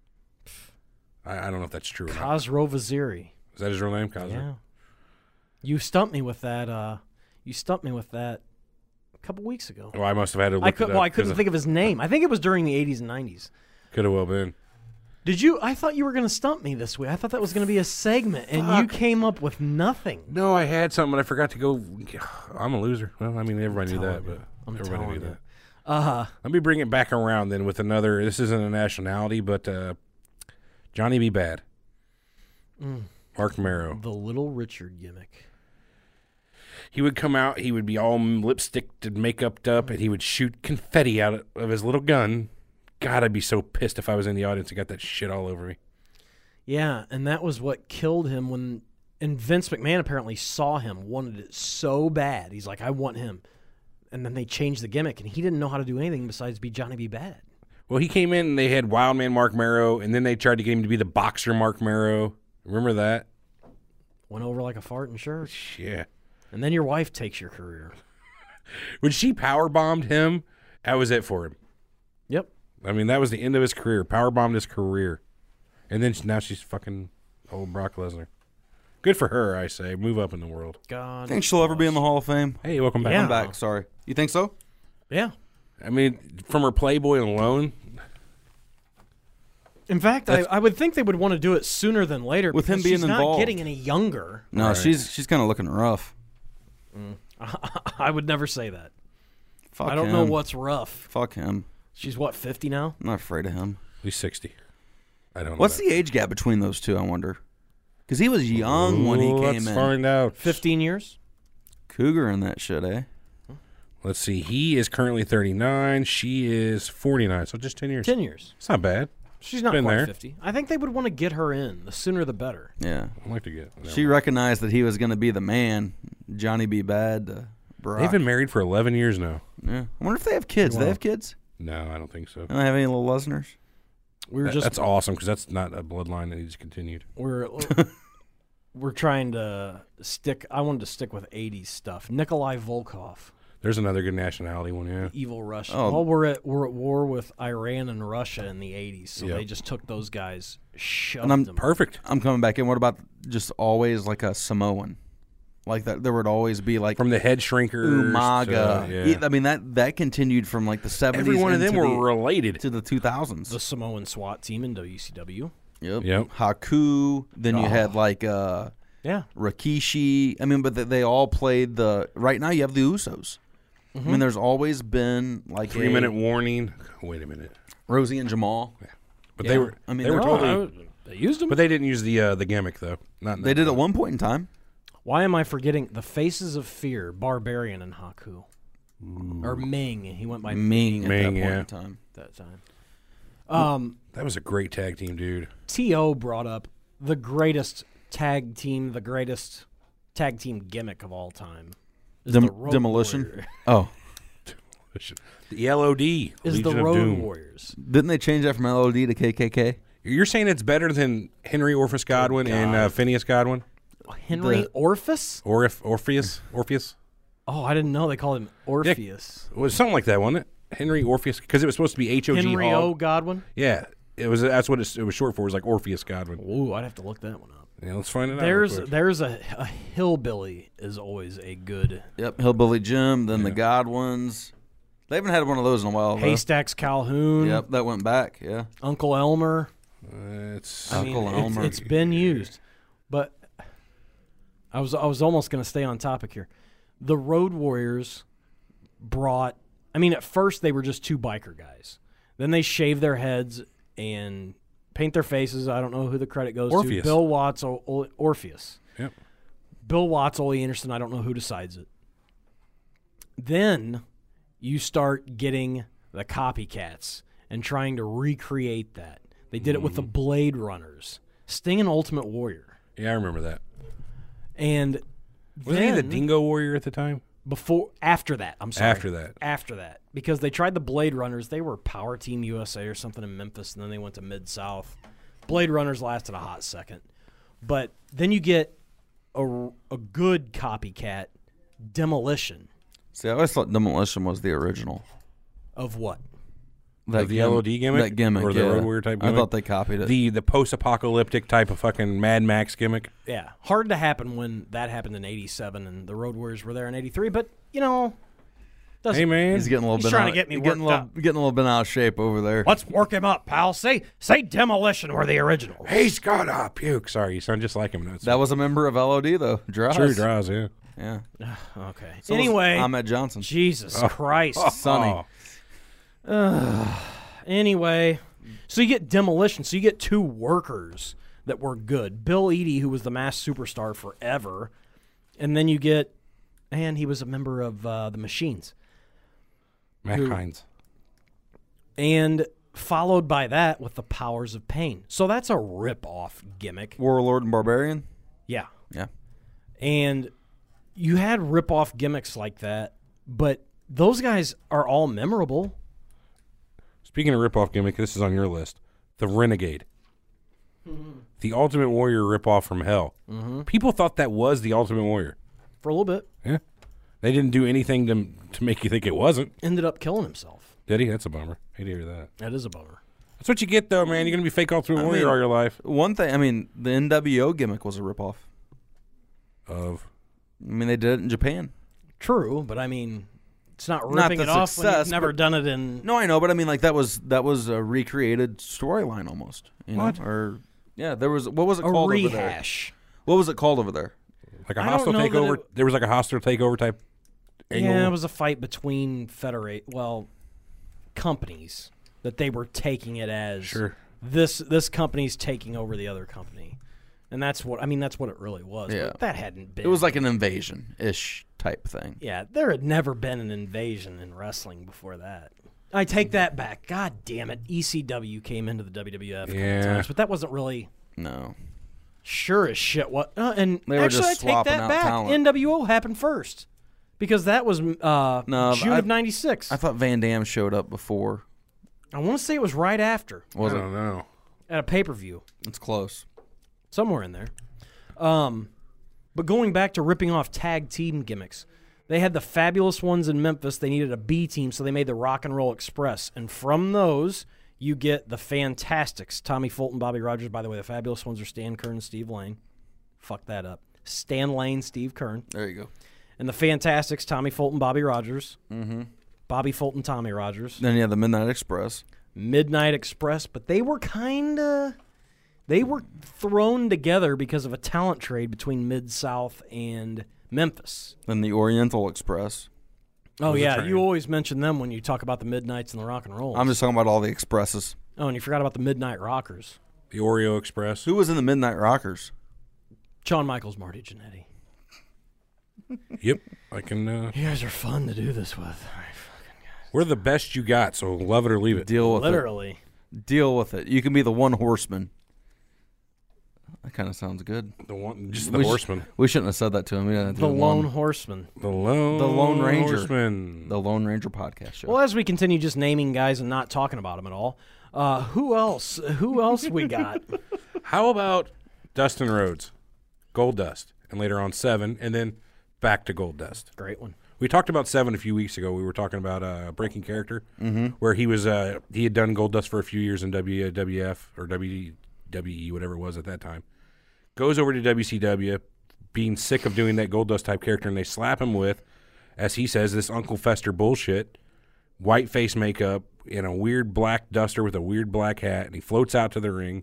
I, I don't know if that's true or not. Khosrow Vaziri. Is that his real name, Khosrow? Yeah. You stumped me with that. Uh, you stumped me with that a couple weeks ago. Well, I must have had to look I could. it Well, up I couldn't 'cause think of his name. I think it was during the eighties and nineties. Could have well been. Did you? I thought you were going to stump me this week. I thought that was going to be a segment, and you came up with nothing. No, I had something, but I forgot to go. I'm a loser. Well, I mean, everybody knew that, telling you. but I'm everybody telling knew you. that. Uh, Let me bring it back around then with another. This isn't a nationality, but uh, Johnny B. Bad. Mm. Mark Marrow. the Little Richard gimmick. He would come out, he would be all lipsticked and make-upped up, and he would shoot confetti out of his little gun. God, I'd be so pissed if I was in the audience and got that shit all over me. Yeah, and that was what killed him when. And Vince McMahon apparently saw him, wanted it so bad. He's like, I want him. And then they changed the gimmick, and he didn't know how to do anything besides be Johnny B. Bad. Well, he came in and they had Wildman Mark Marrow, and then they tried to get him to be the boxer Mark Marrow. Remember that? Went over like a fart in church. Yeah. And then your wife takes your career. When she power bombed him, that was it for him. Yep. I mean, that was the end of his career. Power bombed his career. And then now she's fucking old Brock Lesnar. Good for her, I say. Move up in the world. God. Think she'll ever be in the Hall of Fame? Hey, welcome back. Yeah. I'm back. Sorry. You think so? Yeah. I mean, from her Playboy alone, In fact, I, I would think they would want to do it sooner than later. With him because being she's involved. not getting any younger. No, Right. she's she's kind of looking rough. I would never say that. Fuck I don't him. know what's rough. Fuck him. She's what, fifty now? I'm not afraid of him. he's sixty. I don't know. What's that. the age gap between those two, I wonder? Because he was young when he Ooh, came let's in. find out. Fifteen years? Cougar and that shit, eh? Let's see. He is currently thirty-nine. She is forty-nine. So just ten years. Ten years. It's not bad. She's not Been quite there. fifty. I think they would want to get her in. The sooner the better. Yeah. I'd like to get. She recognized that he was going to be the man, Johnny B. Bad, uh, Brock. They've been married for eleven years now. Yeah. I wonder if they have kids. Do they have kids? No, I don't think so. Don't they have any little Lesners? We were That- just that's awesome because that's not a bloodline that needs continued. we're we're trying to stick. I wanted to stick with eighties stuff. Nikolai Volkov, There's another good nationality one, yeah. evil Russian. Oh. Well, we're at we're at war with Iran and Russia in the eighties, so Yep. they just took those guys, shoved And I'm them. Perfect. I'm coming back in. What about just always like a Samoan? Like that, there would always be like From the head shrinkers. Umaga. to- yeah. E- I mean that that continued from like the seventies. Every one of them into were the, related. to the two thousands. the Samoan SWAT team in W C W. Yep. Yep. Haku. Then you Oh. had like uh, Yeah, Rikishi. I mean, but they, they all played the. Right now, you have the Usos. I mean, there's always been like Three a minute warning. Wait a minute. Rosie and Jamal. But Yeah. they were. I mean, they were they're- Oh, totally. I- they used them. But they didn't use the uh, the gimmick though. Not They did at one point in time. Why am I forgetting the Faces of Fear, Barbarian and Haku, or Ming? He went by Ming at Ming, that point yeah. in time. that time. Um, That was a great tag team, dude. T O brought up the greatest tag team, the greatest tag team gimmick of all time. Is Dem- the Road demolition. Warrior. Oh, The L O D. Is Legion the of Road Doom. Warriors. didn't they change that from L O D to K K K? You're saying it's better than Henry Orpheus Godwin and uh, Phineas Godwin? Henry The- Orpheus? Orph- Orpheus? Orpheus? Oh, I didn't know they called him Orpheus. It was something like that, wasn't it? Henry Orpheus? Because it was supposed to be H O G Henry O. Hogg. Godwin? Yeah. It was. That's what it, it was short for. It was like Orpheus Godwin. Ooh, I'd have to look that one up. Yeah, let's find it out. There's real quick. there's a, a hillbilly is always a good Yep, Hillbilly Jim. Then the Godwins. They haven't had one of those in a while. Though. Haystacks Calhoun, Yep, that went back. Yeah. Uncle Elmer. It's I mean, Uncle it's- Elmer. it's been used, but I was I was almost going to stay on topic here. The Road Warriors brought. I mean, at first they were just two biker guys. Then they shave their heads and paint their faces. I don't know who the credit goes Orpheus. to. Bill Watts, o- o- Orpheus. Yep. Bill Watts, Ole Anderson. I don't know who decides it. Then you start getting the copycats and trying to recreate that. They did it with the Blade Runners, Sting and Ultimate Warrior, Yeah, I remember that. and Wasn't he the then Dingo Warrior at the time? before after that. I'm sorry. After that. After that, because they tried the Blade Runners. They were Power Team U S A or something in Memphis, and then they went to Mid South. Blade Runners lasted a hot second, but then you get a, a good copycat, Demolition, See, I always thought Demolition was the original. of what? That Of the L O D gimmick? That gimmick, Or the yeah. Road Warrior type I gimmick? thought they copied it. The the post apocalyptic type of fucking Mad Max gimmick. Yeah, hard to happen when that happened in eighty-seven and the Road Warriors were there in eighty-three. But you know, doesn't, Hey man, He's getting a little He's bit trying out, to get me getting a worked little, getting a little bit out of shape over there. let's work him up, pal. Say say Demolition were the original. he's got a puke. Sorry, you sound just like him. That's That was a member of L O D though. Draws. true draws. Yeah. Yeah. Okay. So was anyway, Ahmed Johnson. Jesus Christ. Sonny. Oh, Anyway, so you get Demolition. So you get two workers that were good. Bill Eadie, who was the masked superstar forever, and then you get, and he was a member of uh, the Machines. Matt Who- Hines. And followed by that with the Powers of Pain. So that's a rip-off gimmick. Warlord and Barbarian. Yeah. Yeah. And you had rip-off gimmicks like that, but those guys are all memorable. Speaking of ripoff gimmick, this is on your list. The Renegade. Mm-hmm. The Ultimate Warrior ripoff from hell. Mm-hmm. People thought that was the Ultimate Warrior. For a little bit. Yeah. They didn't do anything to to make you think it wasn't. Ended up killing himself. Did he? That's a bummer. Hate to hear that. That is a bummer. That's what you get, though, man. You're going to be fake Ultimate I Warrior mean- all your life. One thing, I mean, the N W O gimmick was a ripoff. Of I mean, they did it in Japan. True, but I mean, it's not Not ripping the it off when success, you've never but- done it in. No, I know, but I mean, like that was that was a recreated storyline almost. You know? What? Or yeah, there was what was it a called over there? rehash. What was it called over there? like a I don't hostile know that takeover. it- There was like a hostile takeover type angle. Yeah, it was a fight between federate, well, companies that they were taking it as. Sure. This this company's taking over the other company, And that's what I mean. That's what it really was. Yeah. But that hadn't been. It was like an invasion-ish type thing. Yeah, there had never been an invasion in wrestling before that. I take that back. God damn it. E C W came into the W W F a couple Yeah. times, but that wasn't really No. sure as shit what. Uh, and They were actually, just I take swapping that out back. talent. N W O happened first because that was uh, No, June I- of ninety-six. I I, thought Van Dam showed up before. want to say it was right after Was I it? don't know. at a pay-per-view. It's close. Somewhere in there. Um, but going back to ripping off tag team gimmicks, they had the fabulous ones in Memphis. They needed a B team, so they made the Rock and Roll Express. And from those, you get the Fantastics. Tommy Fulton, Bobby Rogers. By the way, the fabulous ones are Stan Kern and Steve Lane. Fuck that up. Stan Lane, Steve Kern. There you go. And the Fantastics, Tommy Fulton, Bobby Rogers. Mm-hmm. Bobby Fulton, Tommy Rogers. Then you had the Midnight Express. Midnight Express, but they were kind of they were thrown together because of a talent trade between Mid-South and Memphis. Then the Oriental Express. Oh was a yeah, train. you always mention them when you talk about the Midnights and the Rock and Roll. I'm just talking about all the expresses. Oh, and you forgot about the Midnight Rockers. The Oreo Express. Who was in the Midnight Rockers? Shawn Michaels, Marty Jannetty. Yep. I can. Uh, You guys are fun to do this with. we're the best you got, so love it or leave it. Deal with Literally. it. Deal with it. You can be the one horseman. That kind of sounds good. The one, just the We sh- horseman. we shouldn't have said that to him. We didn't have to The do Lone one. Horseman. The lone. The Lone Ranger. Horseman. The Lone Ranger podcast show. Well, as we continue just naming guys and not talking about them at all, uh, who else? Who else we got? How about Dustin Rhodes, Gold Dust, and later on Seven, and then back to Gold Dust. Great one. We talked about Seven a few weeks ago. We were talking about uh, Breaking Character, mm-hmm. where he was uh, he had done Gold Dust for a few years in W W F or W W E, whatever it was at that time. Goes over to W C W, being sick of doing that Gold Dust type character, and they slap him with, as he says, this Uncle Fester bullshit, white face makeup, in a weird black duster with a weird black hat, and he floats out to the ring.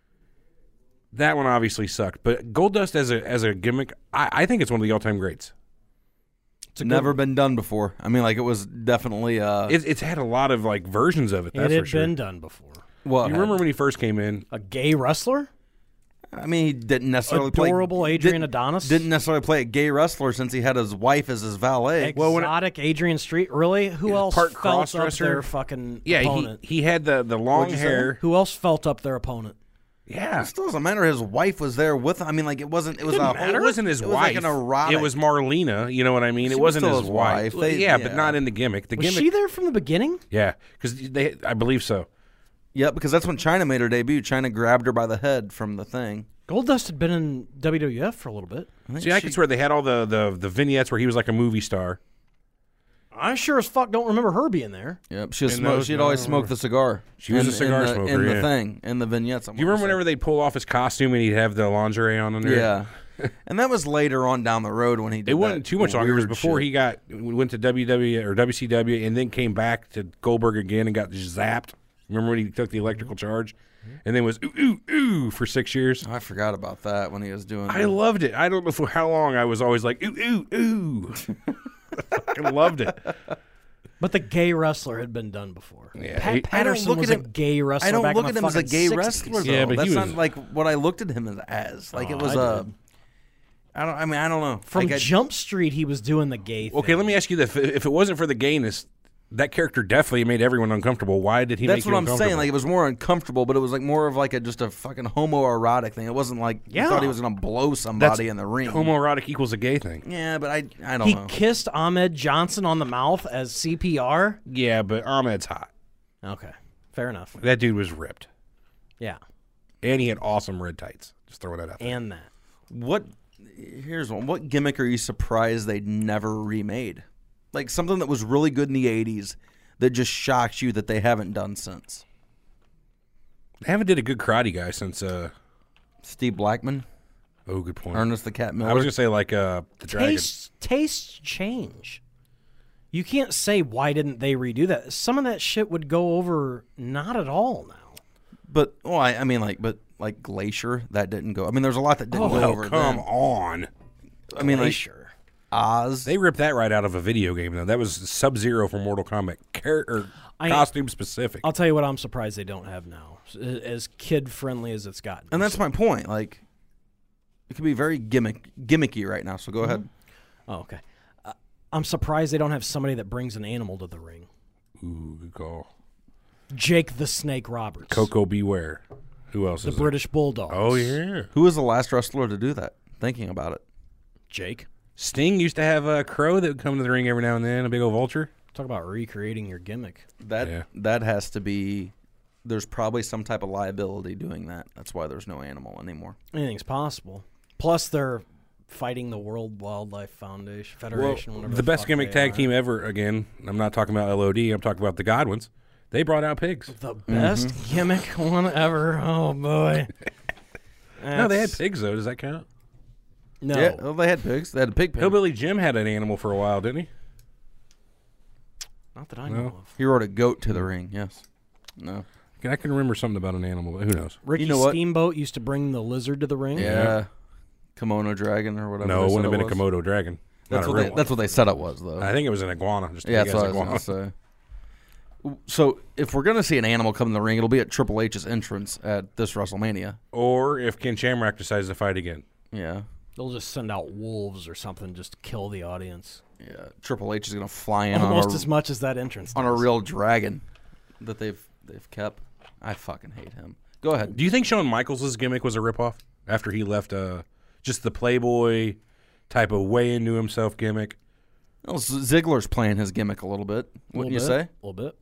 That one obviously sucked, but Gold Dust as a as a gimmick, I, I think it's one of the all time greats. It's never been done before. I mean, like, it was definitely. Uh, It, it's had a lot of like versions of it. That's it for had sure. been done before. well, You remember when he first came in? A gay wrestler? I mean, he didn't necessarily Adorable play. Adrian didn't, Adonis? Didn't necessarily play a gay wrestler since he had his wife as his valet. Exotic Adrian Street? Really? Who Yeah, else part felt up cross-dresser. their fucking Yeah, he, opponent? he had the the long you say? hair. Who else felt up their opponent? Yeah, It still doesn't matter. His wife was there with him. I mean, like, it wasn't. It was a. it wasn't his it was wife. like an erotic. It was Marlena. You know what I mean? She it was wasn't still his his wife. wife. They- yeah, yeah. but not in the gimmick. The Was gimmick. she there from the beginning? Yeah, because they. I believe so. Yeah, because that's when China made her debut. China grabbed her by the head from the thing. Goldust had been in W W F for a little bit. I think See, I she- could swear they had all the, the the vignettes where he was like a movie star. I sure as fuck don't remember her being there. Yep, she was In smoke, those- she'd always smoked the cigar. She was in, a cigar in the, smoker, in the yeah. thing, in the vignettes. Do you remember whenever they pull off his costume and he'd have the lingerie on under? it? Yeah, and that was later on down the road when he did. It wasn't that too much longer. It was weird before shit. he got went to W W or W C W and then came back to Goldberg again and got zapped. Remember when he took the electrical charge and then was ooh ooh ooh for six years? I forgot about that when he was doing. I the- loved it. I don't know for how long I was always like ooh ooh ooh. I loved it. But the gay wrestler had been done before. Yeah, Pat he- I don't Patterson look was at a him- gay wrestler. I don't back look in at the him as a fucking gay sixties. wrestler though. Yeah, but That's he not was- like what I looked at him as. as. Like Oh, it was I a. did. I don't. I mean, I don't know. From like I- Jump Street, he was doing the gay thing. Okay, let me ask you this: if it wasn't for the gayness, that character definitely made everyone uncomfortable. Why did he? That's make what you I'm saying. uncomfortable? Like it was more uncomfortable, but it was like more of like a just a fucking homoerotic thing. It wasn't like Yeah. you thought he was gonna blow somebody in the ring. homoerotic equals a gay thing. Yeah, but I I don't He know. kissed Ahmed Johnson on the mouth as C P R. Yeah, but Ahmed's hot. Okay, fair enough. That dude was ripped, Yeah, and he had awesome red tights. Just throwing that out there. and that. What? Here's one. What gimmick are you surprised they never remade? Like something that was really good in the eighties that just shocks you that they haven't done since. They haven't did a good karate guy since. uh Steve Blackman, Oh, good point. Ernest the Cat Miller. I was gonna say like uh the dragon. Tastes tastes change. You can't say why didn't they redo that. Some of that shit would go over not at all now. But well, I, I mean, like, but like Glacier, that didn't go. I mean, there's a lot that didn't go Oh, over. come then. on. I mean, like Glacier. Oz. They ripped that right out of a video game though. That was Sub Zero from Mortal Kombat. Char- or I- costume specific. I'll tell you what I'm surprised they don't have now. As kid friendly as it's gotten. And that's my point. Like, It could be very gimmick gimmicky right now. So go mm-hmm. ahead. Oh, okay. Uh, I'm surprised they don't have somebody that brings an animal to the ring. Ooh, good call. Jake the Snake Roberts. Coco Beware. Who else the is British there? Bulldogs. Oh, yeah. Who was the last wrestler to do that? Thinking about it. Jake. Sting used to have a crow that would come to the ring every now and then, a big old vulture. Talk about recreating your gimmick. That yeah. that has to be, there's probably some type of liability doing that. That's why there's no animal anymore. Anything's possible. Plus, they're fighting the World Wildlife Foundation, Federation, well, whatever the the best fuck gimmick they tag are. team ever, again, I'm not talking about L O D, I'm talking about the Godwins. They brought out pigs. The best mm-hmm. gimmick one ever. Oh, boy. No, they had pigs, though. Does that count? No. Yeah, well, they had pigs. They had a pig pen. Hillbilly Jim had an animal for a while, didn't he? Not that I No. know of. He rode a goat to the ring, yes. No. I can remember something about an animal, but who knows? Ricky You know what? Steamboat used to bring the lizard to the ring. Yeah. Yeah. Kimono dragon or whatever. No, they it said wouldn't have been was. a Komodo dragon. That's Not a what, real they, one. that's what they said it was, though. I think it was an iguana. Just a yeah, big that's what I ass was iguana. going to say. So if we're going to see an animal come in the ring, it'll be at Triple H's entrance at this WrestleMania. Or if Ken Shamrock decides to fight again. Yeah. They'll just send out wolves or something just to kill the audience. Yeah. Triple H is going to fly in Almost on a, as much as that entrance on a does. real dragon that they've they've kept. I fucking hate him. Go ahead. Do you think Shawn Michaels' gimmick was a ripoff after he left uh, just the Playboy type of way into himself gimmick? Well, Ziggler's playing his gimmick a little bit. Wouldn't you say? A little bit.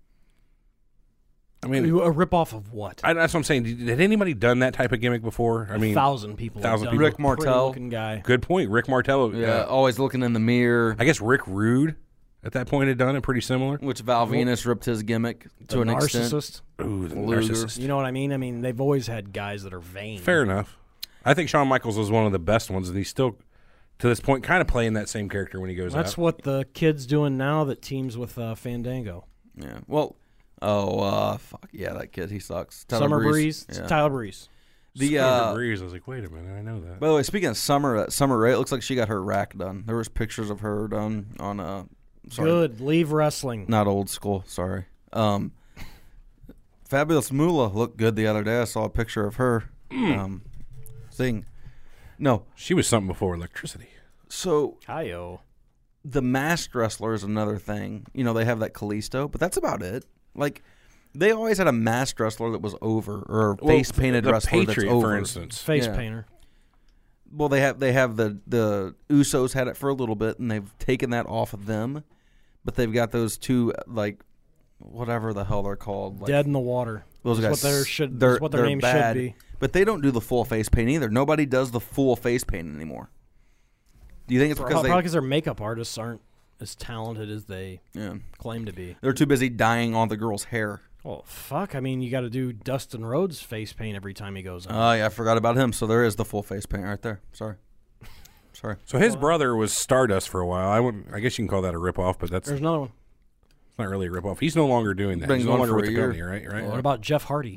I mean, a ripoff of what? I, that's what I'm saying. Did, had anybody done that type of gimmick before? I A mean, thousand people. have thousand done people. it. Rick Martel. Pretty-looking guy. good point. Rick Martello. Yeah. uh, Always looking in the mirror. I guess Rick Rude at that point had done it pretty similar. Which Val Venus ripped his gimmick to The an extent. narcissist. Ooh, the Luger. narcissist. You know what I mean? I mean, they've always had guys that are vain. Fair enough. I think Shawn Michaels was one of the best ones, and he's still, to this point, kind of playing that same character when he goes That's out. what the kid's doing now that teams with uh, Fandango. Yeah. Well, oh, uh, fuck. Yeah, that kid, he sucks. Tyler Summer Breeze. Yeah. Tyler Breeze. The, Summer uh, Breeze. I was like, wait a minute, I know that. By the way, speaking of Summer, that Summer Rae, it looks like she got her rack done. There was pictures of her done on uh sorry, Good. Leave wrestling. not old school. Sorry. Um, Fabulous Moolah looked good the other day. I saw a picture of her um, sing. No, She was something before electricity. so Hi-yo. the masked wrestler is another thing. You know, they have that Kalisto, but that's about it. Like, they always had a masked wrestler that was over, or a face painted the wrestler Patriot, that's over. for instance. Face Yeah. painter. Well, they have they have the the Usos had it for a little bit, and they've taken that off of them, but they've got those two like whatever the hell they're called, like, Dead in the water. Those That's guys, what their should. they're, That's what their they're name bad, should be. But they don't do the full face paint either. Nobody does the full face paint anymore. Do you think it's because Probably they? because their makeup artists aren't as talented as they Yeah, claim to be. they're too busy dyeing all the girls' hair. Oh fuck! I mean, you got to do Dustin Rhodes' face paint every time he goes on. Oh yeah, I forgot about him. So there is the full face paint right there. Sorry, sorry. So his brother was Stardust for a while. I wouldn't. I guess you can call that a ripoff, but that's There's another one. not really a ripoff. He's no longer doing that. Been He's no going longer for with a the year. company, right? Right. What about Jeff Hardy?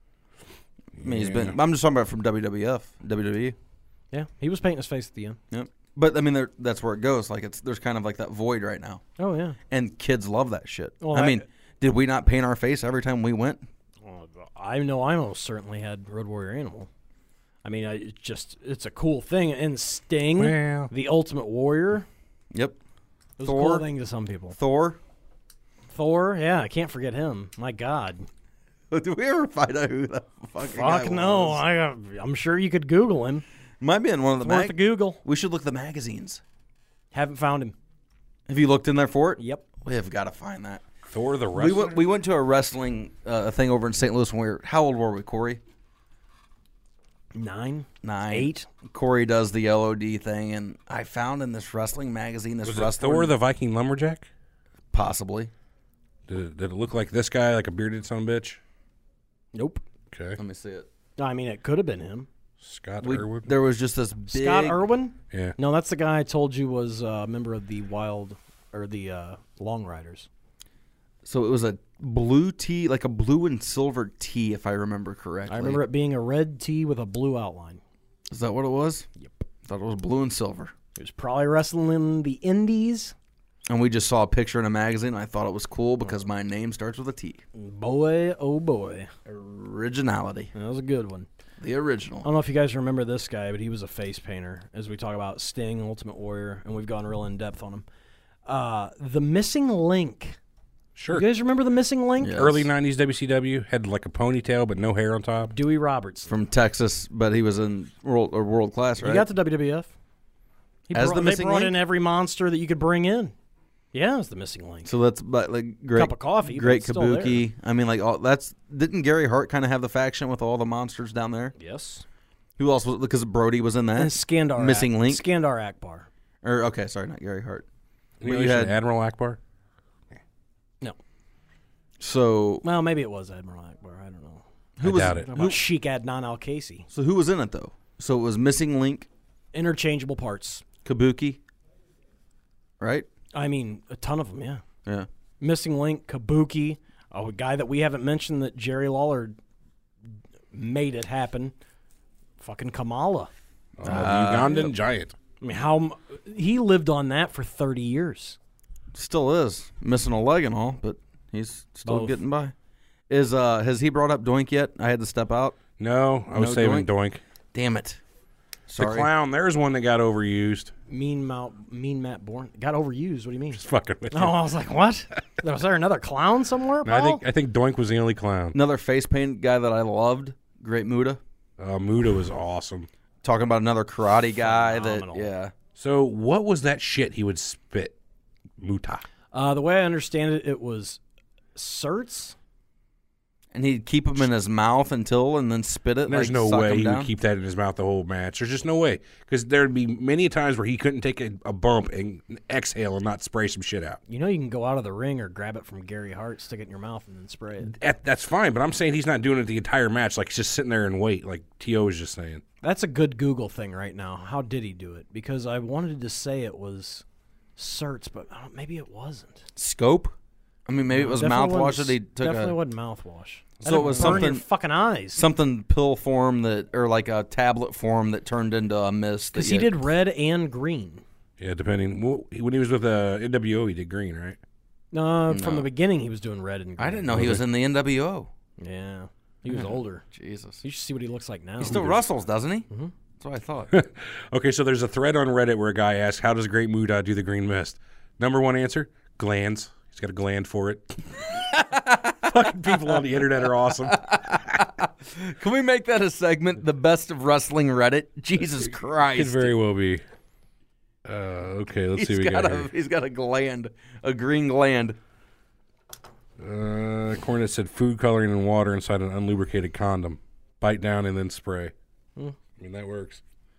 I mean, he's Yeah. been. I'm just talking about from W W F, W W E. Yeah, he was painting his face at the end. Yep. But I mean, there- that's where it goes. Like it's there's kind of like that void right now, Oh yeah. and kids love that shit. Well, I I- mean, did we not paint our face every time we went? Well, I know I most certainly had Road Warrior Animal. I mean, I it just it's a cool thing. And Sting, Well. the Ultimate Warrior, Yep. it was Thor. a cool thing to some people. Thor. Thor, yeah, I can't forget him. My God. Did we ever find out who that fucking Fuck guy no. was? I, uh, I'm sure you could Google him. Might be in one of the It's worth a mag- Google. We should look at the magazines. Haven't found him. Have you looked in there for it? Yep. We have got to find that. Thor the We wrestler. went. We went to a wrestling uh, thing over in Saint Louis when we were. How old were we, Corey? Nine, Nine. eight. Corey does the L O D thing, and I found in this wrestling magazine this was it wrestler. Thor the Viking lumberjack? possibly. Did it, did it look like this guy, like a bearded son of a bitch? Nope. Okay. Let me see it. I mean, it could have been him. Scott We, Irwin. there was just this big. Scott Irwin? Yeah. No, that's the guy I told you was uh, a member of the Wild or the uh, Long Riders. So it was a blue tee, like a blue and silver tee, if I remember correctly. I remember it being a red tee with a blue outline. Is that what it was? Yep. Thought it was blue and silver. He was probably wrestling in the Indies. And we just saw a picture in a magazine. And I thought it was cool because my name starts with a T. Boy, oh boy. Originality. That was a good one. The original. I don't know if you guys remember this guy, but he was a face painter. As we talk about Sting, Ultimate Warrior, and we've gone real in depth on him. Uh, the Missing Link. Sure. You guys remember the Missing Link? Yeah. Early nineties W C W had like a ponytail but no hair on top. Dewey Roberts. From Texas, but he was in world or world class, right? He got the W W F. He As brought, the they Missing brought Link? in every monster that you could bring in. Yeah, it was the Missing Link. So that's but like great Cup of coffee, but great it's still Kabuki. I mean, like all that's didn't Gary Hart kind of have the faction with all the monsters down there? Yes. Who else was because Brody was in that? And Skandar. Missing Ak- Link? Skandar Akbar. Or okay, sorry, not Gary Hart. You, But know, you you had Admiral Akbar. No. so Well, maybe it was Admiral Akbar. I don't know. who I was doubt it. How about Sheik Adnan Al-Casey? so who was in it though? So it was Missing Link, Interchangeable parts. Kabuki, right? I mean, a ton of them, yeah. Yeah. Missing Link, Kabuki, a guy that we haven't mentioned that Jerry Lawler made it happen. Fucking Kamala. Uh, the Ugandan giant. I mean, how m- he lived on that for thirty years. Still is missing a leg and all, but he's still Both. getting by. Is uh has he brought up Doink yet? I had to step out. No, I was No saving Doink? Doink. Damn it. The Sorry. clown. There's one that got overused. Mean Mount, Mean Matt Bourne got overused. What do you mean? Just fucking with Oh, you. I was like, what? Was there another clown somewhere? No, I Paul? think I think Doink was the only clown. Another face paint guy that I loved, Great Muda. Uh, Muda was awesome. Talking about another karate guy Phenomenal. that yeah. So what was that shit he would spit? Muta. Uh, the way I understand it, it was certs. And he'd keep him in his mouth until and then spit it. There's like, no suck way him he down. would keep that in his mouth the whole match. There's just no way. Because there'd be many times where he couldn't take a, a bump and exhale and not spray some shit out. You know, you can go out of the ring or grab it from Gary Hart, stick it in your mouth, and then spray it. That- That's fine, but I'm saying he's not doing it the entire match. Like, he's just sitting there and wait, like T O was just saying. That's a good Google thing right now. How did he do it? Because I wanted to say it was certs, but uh, maybe it wasn't. Scope? I mean, maybe it was Definitely mouthwash wasn't- that he took Definitely a wasn't mouthwash. So That'd it was burn your something- fucking eyes. something pill form that, or like a tablet form that turned into a mist. that Because he you- did red and green. Yeah, depending. When he was with uh, N W O, he did green, right? Uh, From No. the beginning, he was doing red and green. I didn't know he was in the N W O. Yeah. He was older. Jesus. You should see what he looks like now. He still wrestles, doesn't he? Mm-hmm. That's what I thought. Okay, so there's a thread on Reddit where a guy asks, how does Great Muda do the green mist? Number one answer, glands. He's got a gland for it. Fucking people on the internet are awesome. Can we make that a segment? The best of wrestling Reddit? Jesus Could Christ. very well be. Uh, okay, let's see He's what we got got a here. he's got a gland, a green gland. Uh, Cornet said food coloring and water inside an unlubricated condom. Bite down and then spray. Hmm. I mean, that works.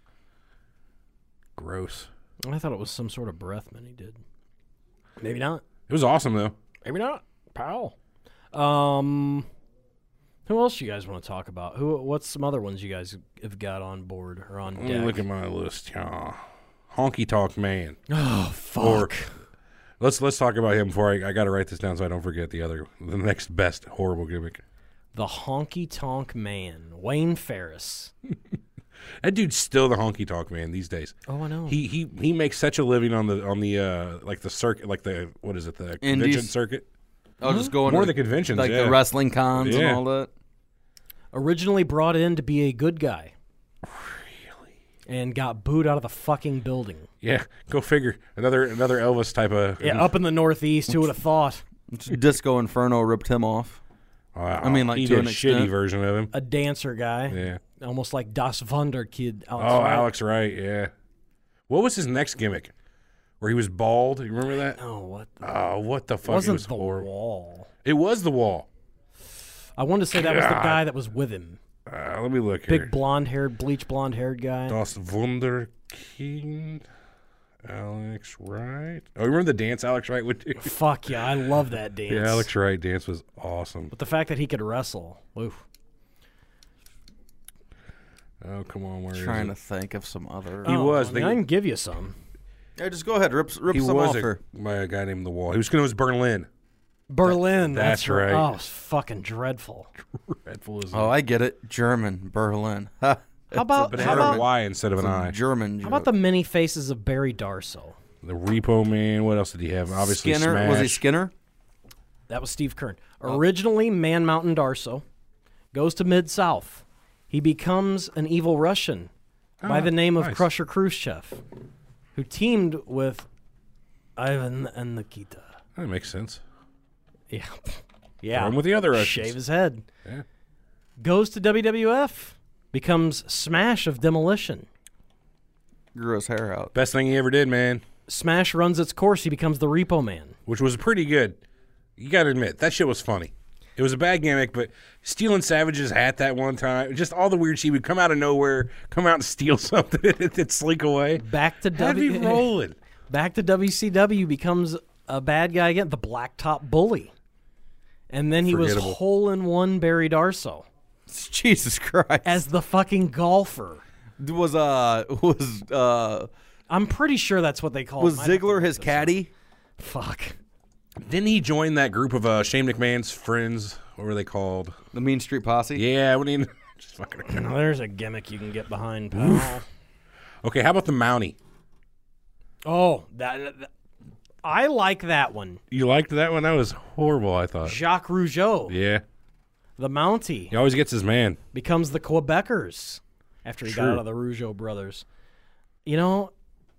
Gross. I thought it was some sort of breath mint he did. Maybe not. It was awesome, though. Maybe not. Pal. Um, who else you guys want to talk about? Who? What's some other ones you guys have got on board or on Let me deck? look at my list. Yeah. Honky Tonk Man. Oh fuck! Or let's let's talk about him before I, I got to write this down so I don't forget the other, the next best horrible gimmick. The Honky Tonk Man, Wayne Ferris. That dude's still the Honky Tonk Man these days. Oh, I know. He he he makes such a living on the on the uh like the circuit, like the what is it, the convention Indies? circuit. I'll just go More into the conventions, like yeah. the wrestling cons and Yeah. all that. Originally brought in to be a good guy. Really? And got booed out of the fucking building. Yeah, go figure. Another another Elvis type of. Yeah, up in the Northeast. Who would have thought? Disco Inferno ripped him off. Wow. I mean, like, he to did an a shitty extent. version of him. A dancer guy. Yeah. Almost like Das Wunderkid. Alex Oh, Wright. Alex Wright. Yeah. What was his next gimmick? Where he was bald. You remember that? Oh, what? The, Oh, what the fuck? wasn't it was the horrible. wall. It was the wall. I wanted to say that was the God. guy that was with him. Uh, let me look here. Big blonde-haired, bleach blonde-haired guy. Das Wunderkind. Alex Wright. Oh, remember the dance Alex Wright would do? Fuck yeah, I love that dance. Yeah, Alex Wright dance was awesome. But the fact that he could wrestle, oof. Oh, come on, where is Trying it? to think of some other. He Oh, was. I, mean, They- I can give you some. Yeah, just go ahead, rip rip He some was off a, her. by a guy named The Wall. He was going to was Berlin. Berlin. That- that's, that's right. right. Oh, it's fucking dreadful. Dreadful as Oh, I get it. German Berlin. Ha. How about but it how had a about, Y instead of an I. German. how about the many faces of Barry Darso? The Repo Man. What else did he have? Obviously, Skinner? Smash. Was he Skinner? That was Steve Kern. Originally, Man Mountain Darso goes to Mid South. he becomes an evil Russian by Ah, the name of nice. Crusher Khrushchev, who teamed with Ivan and Nikita. That makes sense. Yeah. Yeah. Throw him with the other Russians. Shave his head. Yeah. Goes to W W F. Becomes Smash of Demolition. Grew his hair out. Best thing he ever did, man. Smash runs its course. He becomes the Repo Man. Which was pretty good. You got to admit, that shit was funny. It was a bad gimmick, but stealing Savage's hat that one time, just all the weird shit would come out of nowhere, come out and steal something, and then slink away. Back to Heavy W. rolling. Back to W C W. Becomes a bad guy again. The Blacktop Bully. And then he Forgettable. was hole in one Barry Darsow Jesus Christ. as the fucking golfer. was uh was uh I'm pretty sure that's what they call. was it. Might have to Ziggler look his this caddy? up. Fuck. Didn't he join that group of uh, Shane McMahon's friends? What were they called? The Mean Street Posse? Yeah, what do you just fucking around. Now, there's a gimmick you can get behind, pal. Okay, how about the Mountie? Oh, that, that I like that one. You liked that one? That was horrible, I thought. Jacques Rougeau, Yeah. the Mountie, He always gets his man. becomes the Quebecers after he got True. out of the Rougeau brothers. You know,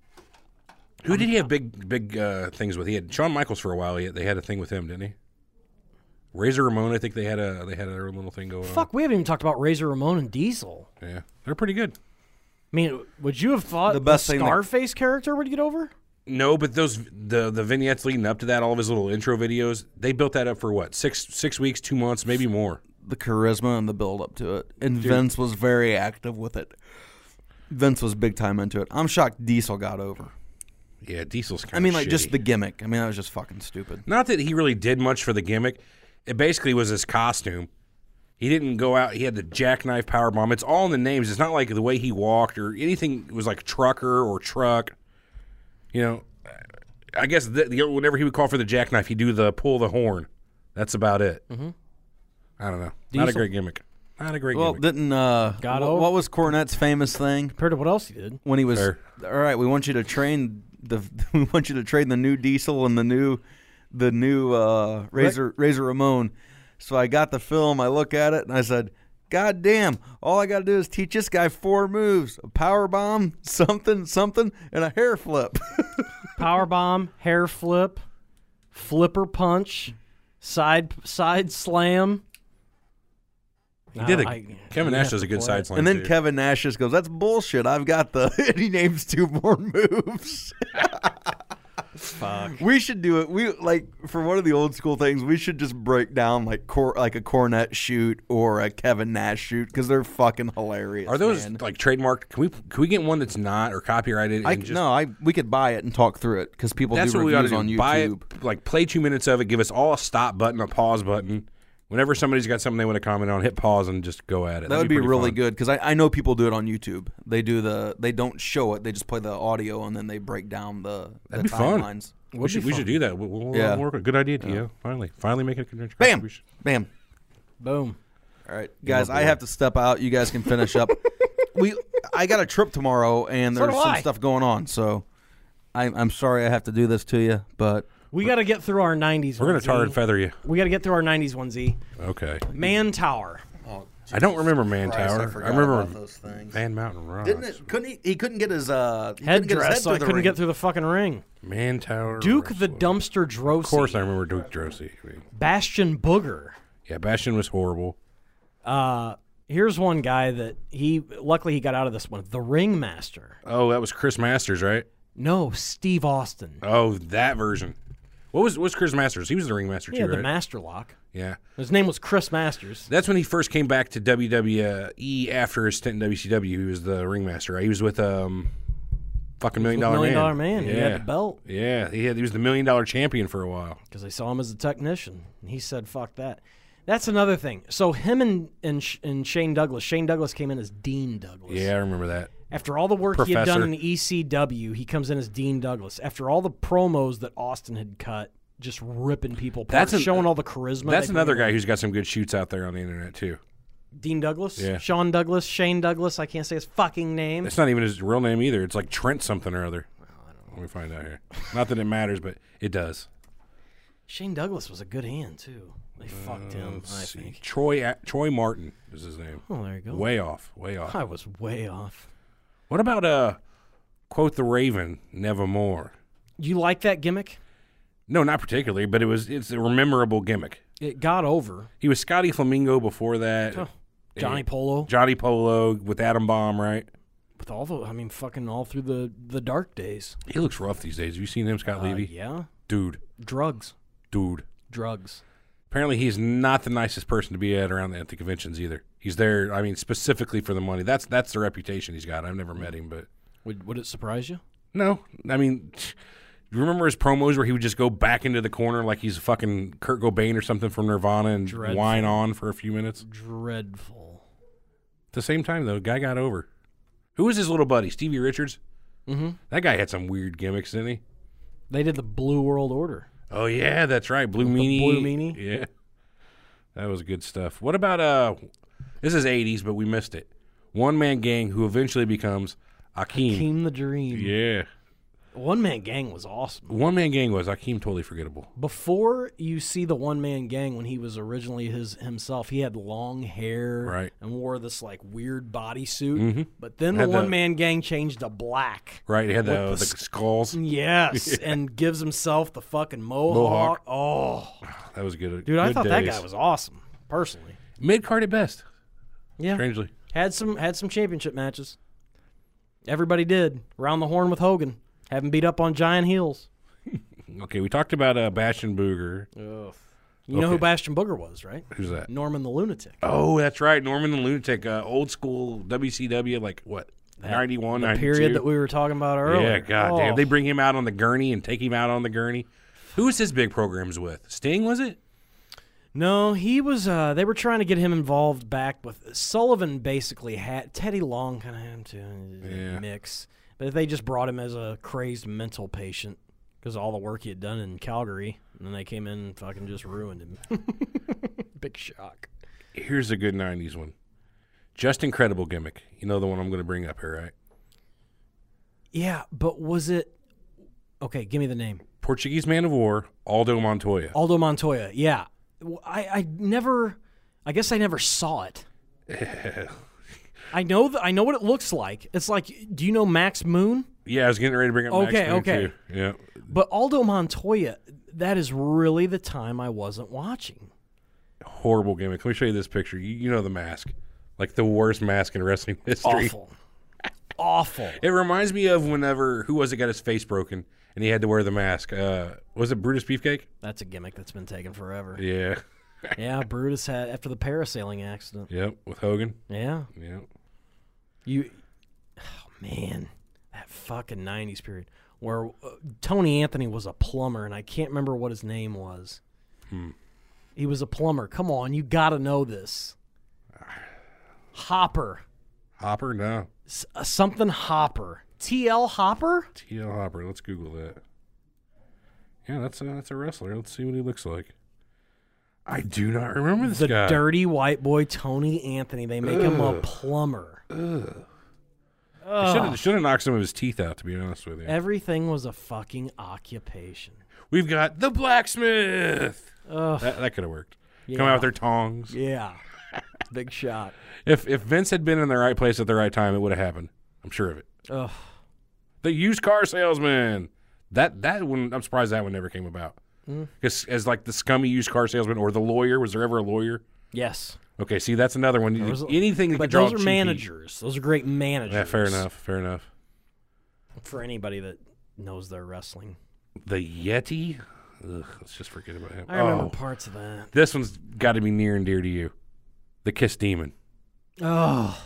Who did he have big big uh, things with? He had Shawn Michaels for a while. He, they had a thing with him, didn't he? Razor Ramon, I think they had a they had their little thing going fuck, we haven't even talked about Razor Ramon and Diesel. on. Yeah, they're pretty good. I mean, would you have thought The the, best thing that- Scarface character would get over? No, but those the the vignettes leading up to that, all of his little intro videos, they built that up for what six six weeks, two months, maybe more. The charisma and the build up to it. And Vince was very active with it. Vince was big time into it. I'm shocked Diesel got over. Yeah, Diesel's kind of I mean, like, just shitty. the gimmick. I mean, that was just fucking stupid. Not that he really did much for the gimmick. It basically was his costume. He didn't go out. He had the jackknife power bomb. It's all in the names. It's not like the way he walked or anything. It was like trucker or truck. You know, I guess the, the, whenever he would call for the jackknife, he'd do the pull the horn. That's about it. Mm-hmm. I don't know. Not a Diesel. great gimmick. Not a great Well, gimmick. didn't uh, Got wh- over? what was Cornette's famous thing Compared to what else he did. when he was? Fair. All right, we want you to train the. We want you to train the new Diesel and the new, the new uh, Razor Razor Ramon. So I got the film. I look at it and I said, "God damn! All I got to do is teach this guy four moves: a power bomb, something, something, and a hair flip." Power bomb, hair flip, flipper punch, side side slam. he did I- it. Kevin you Nash have does to a good play side it. slam And then too. Kevin Nash just goes, "That's bullshit. I've got the." And he names two more moves. Fuck. We should do it. We like for one of the old school things. We should just break down like cor- like a Cornette shoot or a Kevin Nash shoot because they're fucking hilarious. Are those man. like trademarked? Can we can we get one that's not or copyrighted? I and just, no, I we could buy it and talk through it because people That's do what we ought to reviews do. on YouTube. Buy it, like play two minutes of it. Give us all a stop button, a pause button. Whenever somebody's got something they want to comment on, hit pause and just go at it. That That'd would be, pretty really fun. good because I, I know people do it on YouTube. They do the they don't show it. They just play the audio and then they break down the, That'd the be fun. timelines. We should we should do that. We'll, we'll, Yeah. we'll work a good idea to you. Finally, finally making a convention. Bam, bam. Boom. All right, guys, my I boy. have to step out. You guys can finish up. we, I got a trip tomorrow, and So there's do some I. stuff going on. So, I'm I'm sorry I have to do this to you, but We got to get through our nineties. We're one, gonna tar Z. and feather you. We got to get through our nineties one, Z. Okay. Man Tower. I don't remember Man Christ, I Tower. I, forgot remember about those things. Man Mountain Rocks. didn't it? Couldn't he? He couldn't get his uh he couldn't get his Headdress, head so I through the couldn't ring. get through the fucking ring. Man Tower. Duke the Wrestling. Dumpster Drosy. Of course, I remember Duke Drosy. I mean, Bastion Booger. yeah, Bastion was horrible. Uh, here's one guy that he, luckily he got out of this one. The Ringmaster. Oh, that was Chris Masters, right? No, Steve Austin. Oh, that version. What was what's Chris Masters? He was the ringmaster He too, had the right? Master Lock. yeah. His name was Chris Masters. That's when he first came back to W W E after his stint in W C W. He was the ringmaster. Right? He was with um, fucking Million Dollar Million Man. Dollar Man. Yeah. He had the belt Yeah, he had. He was the Million Dollar Champion for a while. because they saw him as a technician. And he said, fuck that. That's another thing. So him and, and, Sh- and Shane Douglas. Shane Douglas came in as Dean Douglas. Yeah, I remember that. After all the work he had Professor. done in E C W, he comes in as Dean Douglas. After all the promos that Austin had cut, just ripping people apart, That's an- showing all the charisma. That's they another couldn't guy even- who's got some good shoots out there on the internet too. Dean Douglas? Yeah. Sean Douglas? Shane Douglas? I can't say his fucking name. It's not even his real name either. It's like Trent something or other. Let me find out here. Not that it matters, but it does. Shane Douglas was a good hand, too. They fucked him, Let's I see. think. Troy Troy Martin is his name. Oh, there you go. Way off. Way off. I was way off. What about uh, quote the Raven, nevermore? You like that gimmick? No, not particularly, but it was it's a memorable gimmick. It got over. He was Scotty Flamingo before that. Oh, Johnny Polo. Johnny Polo with Adam Bomb, right? With all the, I mean, fucking all through the, the dark days. He looks rough these days. Have you seen him, Scott Uh, Levy? yeah. Dude. Drugs. Dude. Drugs. Apparently, he's not the nicest person to be at around the, at the conventions either. He's there, I mean, specifically for the money. That's that's the reputation he's got. I've never met him, but Would would it surprise you? no. I mean, you remember his promos where he would just go back into the corner like he's fucking Kurt Cobain or something from Nirvana and Dreadful. whine on for a few minutes? Dreadful. At the same time, though, guy got over. Who was his little buddy? Stevie Richards? Mm-hmm. That guy had some weird gimmicks, didn't he? They did the Blue World Order. Oh, yeah, that's right. Blue The Meanie. Blue Meanie? Yeah. That was good stuff. What about, uh, this is eighties, but we missed it. One Man Gang, who eventually becomes Akeem. Akeem the Dream. Yeah. One Man Gang was awesome. One Man Gang was Akeem totally forgettable. Before you see the One Man Gang, when he was originally his himself, he had long hair Right. and wore this like weird bodysuit. Mhm. But then Had the the- One Man Gang changed to black. Right, he had the, the, With the sc- skulls. Yes, and gives himself the fucking mohawk. Mohawk. Oh, That was good. dude, I good thought that days. guy was awesome. Personally, Mid-card at best, yeah, strangely. had some had some championship matches. Everybody did. Round the horn with Hogan, having beat up on giant heels. Okay, we talked about uh, Bastion Booger. Ugh. You know who Okay. Bastion Booger was, right? Who's that? Norman the Lunatic. Oh, that's right. Norman the Lunatic, uh, old school W C W, like what, ninety-one, The ninety-two? period that we were talking about earlier. Yeah, god Oh. damn. They bring him out on the gurney and take him out on the gurney. Who was his big programs with? Sting, was it? No, he was. Uh, they were trying to get him involved back with Sullivan. Basically, had Teddy Long kind of had him to Yeah. mix, but they just brought him as a crazed mental patient because of all the work he had done in Calgary, and then they came in and fucking just ruined him. Big shock. Here's a good nineties one. Just Incredible gimmick. You know the one I'm going to bring up here, right? Yeah, but was it? Okay, give me the name. Portuguese Man of War, Aldo Montoya. Aldo Montoya. Yeah, Well, I, I never. I guess I never saw it. I know that I know what it looks like. It's like, do you know Max Moon? Yeah, I was getting ready to bring up Max Okay, Moon, okay. too. Yeah. But Aldo Montoya, that is really the time I wasn't watching. Horrible gimmick. Let me show you this picture. You, you know the mask. Like the worst mask in wrestling history. Awful. Awful. It reminds me of whenever, who was it got his face broken and he had to wear the mask? Uh, was it Brutus Beefcake? That's a gimmick that's been taken forever. Yeah. Yeah, Brutus had after the parasailing accident. Yep, with Hogan. Yeah. Yep. You oh man, that fucking nineties period where uh, Tony Anthony was a plumber and I can't remember what his name was. Hmm. He was a plumber. Come on, you got to know this. Hopper. Hopper? No. S- uh, something Hopper. T L Hopper? T L Hopper. Let's Google that. Yeah, that's a, that's a wrestler. Let's see what he looks like. I do not remember this The guy. dirty white boy Tony Anthony. They make him a Ugh. plumber. Ugh. Ugh. Should have knocked some of his teeth out, to be honest with you. Everything was a fucking occupation. We've got the blacksmith. Ugh. That, that could have worked. Yeah. Come out with their tongs. Yeah. Big shot. If if Vince had been in the right place at the right time, it would have happened. I'm sure of it. Ugh. The used car salesman. That that one, I'm surprised that one never came about. Because as like the scummy used car salesman or the lawyer, was there ever a lawyer? Yes. Okay, see, that's another one. was- Anything that But could draw those are cheap heat. managers. Those are great managers. Yeah, fair enough. Fair enough. For anybody that knows their wrestling. The Yeti. Ugh, let's just forget about him. I remember Oh, parts of that. this one's got to be near and dear to you. The Kiss Demon. Oh.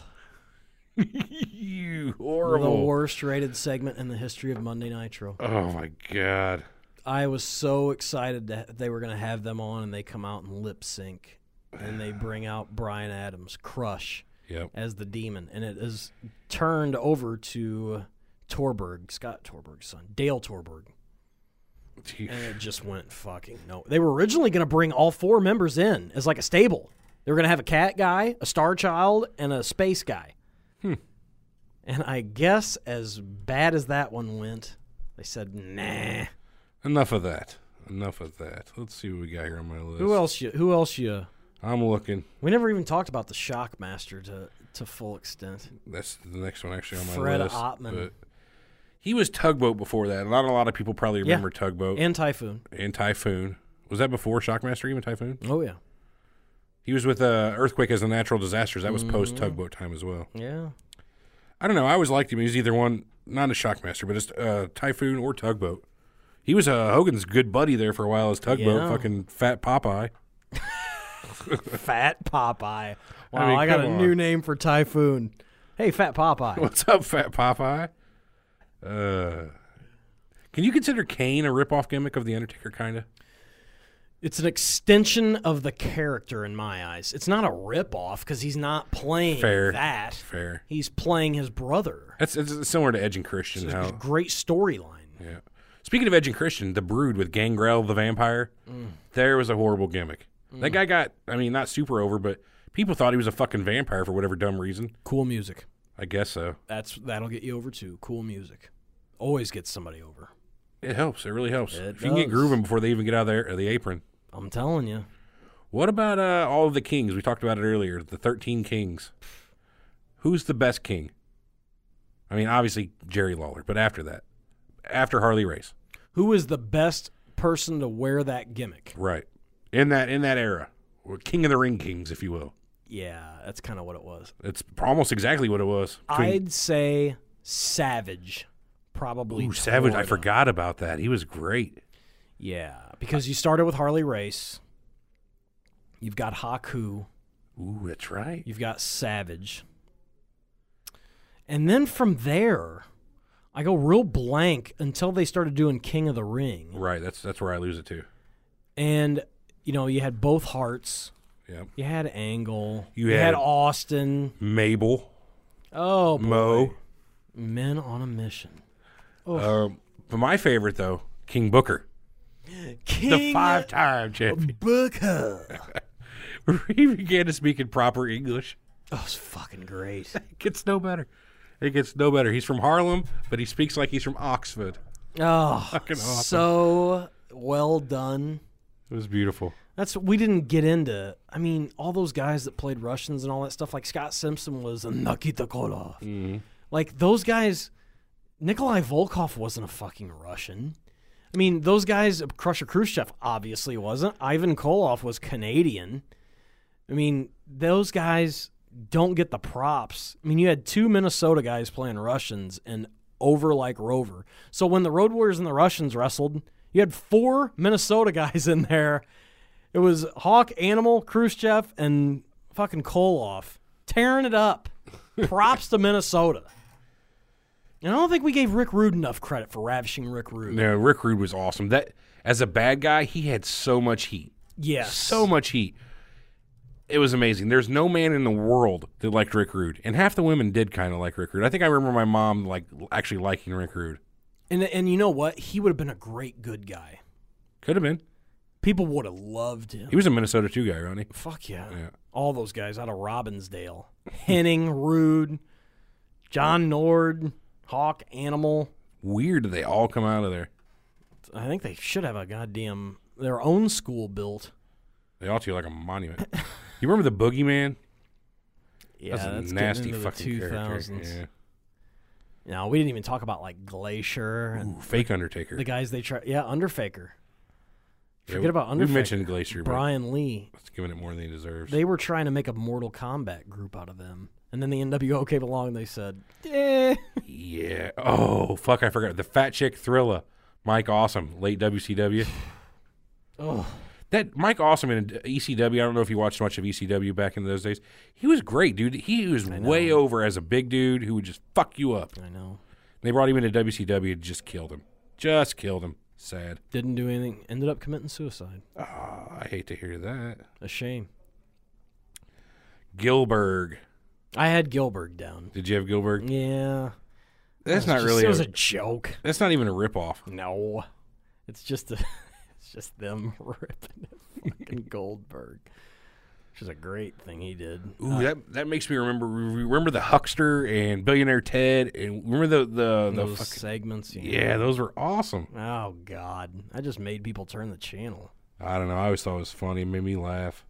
You The horrible. worst rated segment in the history of Monday Nitro. Oh my god. I was so excited that they were going to have them on, and they come out and lip sync, and they bring out Brian Adams, Crush, Yep. as the demon, and it is turned over to Torberg, Scott Torberg's son, Dale Torberg, and it just went fucking no. They were originally going to bring all four members in as like a stable. They were going to have a cat guy, a star child, and a space guy. Hmm. And I guess as bad as that one went, they said, nah. Enough of that. enough of that. Let's see what we got here on my list. Who else? You? Who else? You? I'm looking. We never even talked about the Shockmaster to to full extent. That's the next one actually on my Fred list. Ottman. But he was Tugboat before that. Not a lot of people probably remember Yeah. Tugboat. And Typhoon. And Typhoon. Was that before Shockmaster, even Typhoon? Oh yeah. He was with uh, Earthquake as a Natural Disasters. That was mm-hmm. post Tugboat time as well. Yeah. I don't know. I always liked him. He was either one, not a Shockmaster, but just uh, Typhoon or Tugboat. He was uh, Hogan's good buddy there for a while as Tugboat, Yeah. fucking Fat Popeye. Fat Popeye. Wow, I I, mean, got a come new on. name for Typhoon. Hey, Fat Popeye. What's up, Fat Popeye? Uh, can you consider Kane a ripoff gimmick of The Undertaker, kind of? It's an extension of the character in my eyes. It's not a ripoff because he's not playing Fair. that. Fair. He's playing his brother. That's it's similar to Edge and Christian. It's how, a great storyline. yeah. Speaking of Edge and Christian, The Brood with Gangrel the Vampire, mm. there was a horrible gimmick. Mm. That guy got, I mean, not super over, but people thought he was a fucking vampire for whatever dumb reason. Cool music. I guess so. That's That'll get you over too. Cool music. Always gets somebody over. It helps. It really helps. It if you can get does. grooving before they even get out of there, or the apron. I'm telling you. What about uh, all of the kings? We talked about it earlier. The thirteen kings. Who's the best king? I mean, obviously Jerry Lawler, but after that, after Harley Race, Who is the best person to wear that gimmick? right? In that in that era, or King of the Ring kings, if you will. Yeah, that's kind of what it was. It's almost exactly what it was. Between- I'd say Savage. Probably. Ooh, Savage. I Florida. forgot about that. He was great. Yeah, because you started with Harley Race. You've got Haku. Ooh, that's right. You've got Savage. And then from there, I go real blank until they started doing King of the Ring. Right. That's that's where I lose it too. And, you know, you had both Hearts. Yeah. You had Angle. You You, had- had, Austin. Mabel, Oh, boy. Mo. Men on a mission. Um, but my favorite though, King Booker, King the five-time champion. Booker. He began to speak in proper English. Oh, it's fucking great. It gets no better. It gets no better. He's from Harlem, but he speaks like he's from Oxford. Oh, Fucking awesome. so well done. It was beautiful. That's we didn't get into. I mean, all those guys that played Russians and all that stuff. Like Scott Simpson was a Nikita Koloff. Mm-hmm. Like those guys. Nikolai Volkov wasn't a fucking Russian. I mean, those guys. Crusher Khrushchev obviously wasn't. Ivan Koloff was Canadian. I mean, those guys don't get the props. I mean, you had two Minnesota guys playing Russians and over like Rover. So when the Road Warriors and the Russians wrestled, you had four Minnesota guys in there. It was Hawk, Animal, Khrushchev, and fucking Koloff tearing it up. Props to Minnesota. And I don't think we gave Rick Rude enough credit for ravishing Rick Rude. No, Rick Rude was awesome. That as a bad guy, he had so much heat. Yes. So much heat. It was amazing. There's no man in the world that liked Rick Rude, and half the women did kind of like Rick Rude. I think I remember my mom like actually liking Rick Rude. And and you know what? He would have been a great good guy. Could have been. People would have loved him. He was a Minnesota two guy, wasn't he? Fuck yeah. Yeah. All those guys out of Robbinsdale. Henning, Rude, John Nord, Hawk, Animal. Weird that they all come out of there. I think they should have a goddamn their own school built. They ought to like a monument. You remember the Boogeyman? Yeah, that's a that's nasty getting into fucking the two character. thousands. Yeah. No, we didn't even talk about like Glacier and Ooh, fake Undertaker. the guys they try. Yeah, Underfaker. Yeah, Forget we- about Underfaker. We mentioned Glacier, but Brian Lee. it's giving it more than he deserves. They were trying to make a Mortal Kombat group out of them. And then the N W O came along and they said, eh. Yeah. Oh, fuck, I forgot. The Fat Chick Thrilla. Mike Awesome, late W C W. Oh. That Mike Awesome in E C W, I don't know if you watched much of E C W back in those days. He was great, dude. He was way over as a big dude who would just fuck you up. I know. They brought him into W C W and just killed him. Just killed him. Sad. Didn't do anything. Ended up committing suicide. Oh, I hate to hear that. A shame. Gilbert. I had Gilbert down. Did you have Gilbert? Yeah. That's It was not just- really It was a, a joke. that's not even a ripoff. No. It's just a, it's just them ripping at fucking Goldberg. Which is a great thing he did. Ooh, uh, that that makes me remember remember the Huckster and Billionaire Ted, and remember the the, the those fucking, segments. You know? Yeah, those were awesome. Oh God, I just made people turn the channel. I don't know. I always thought it was funny. It made me laugh.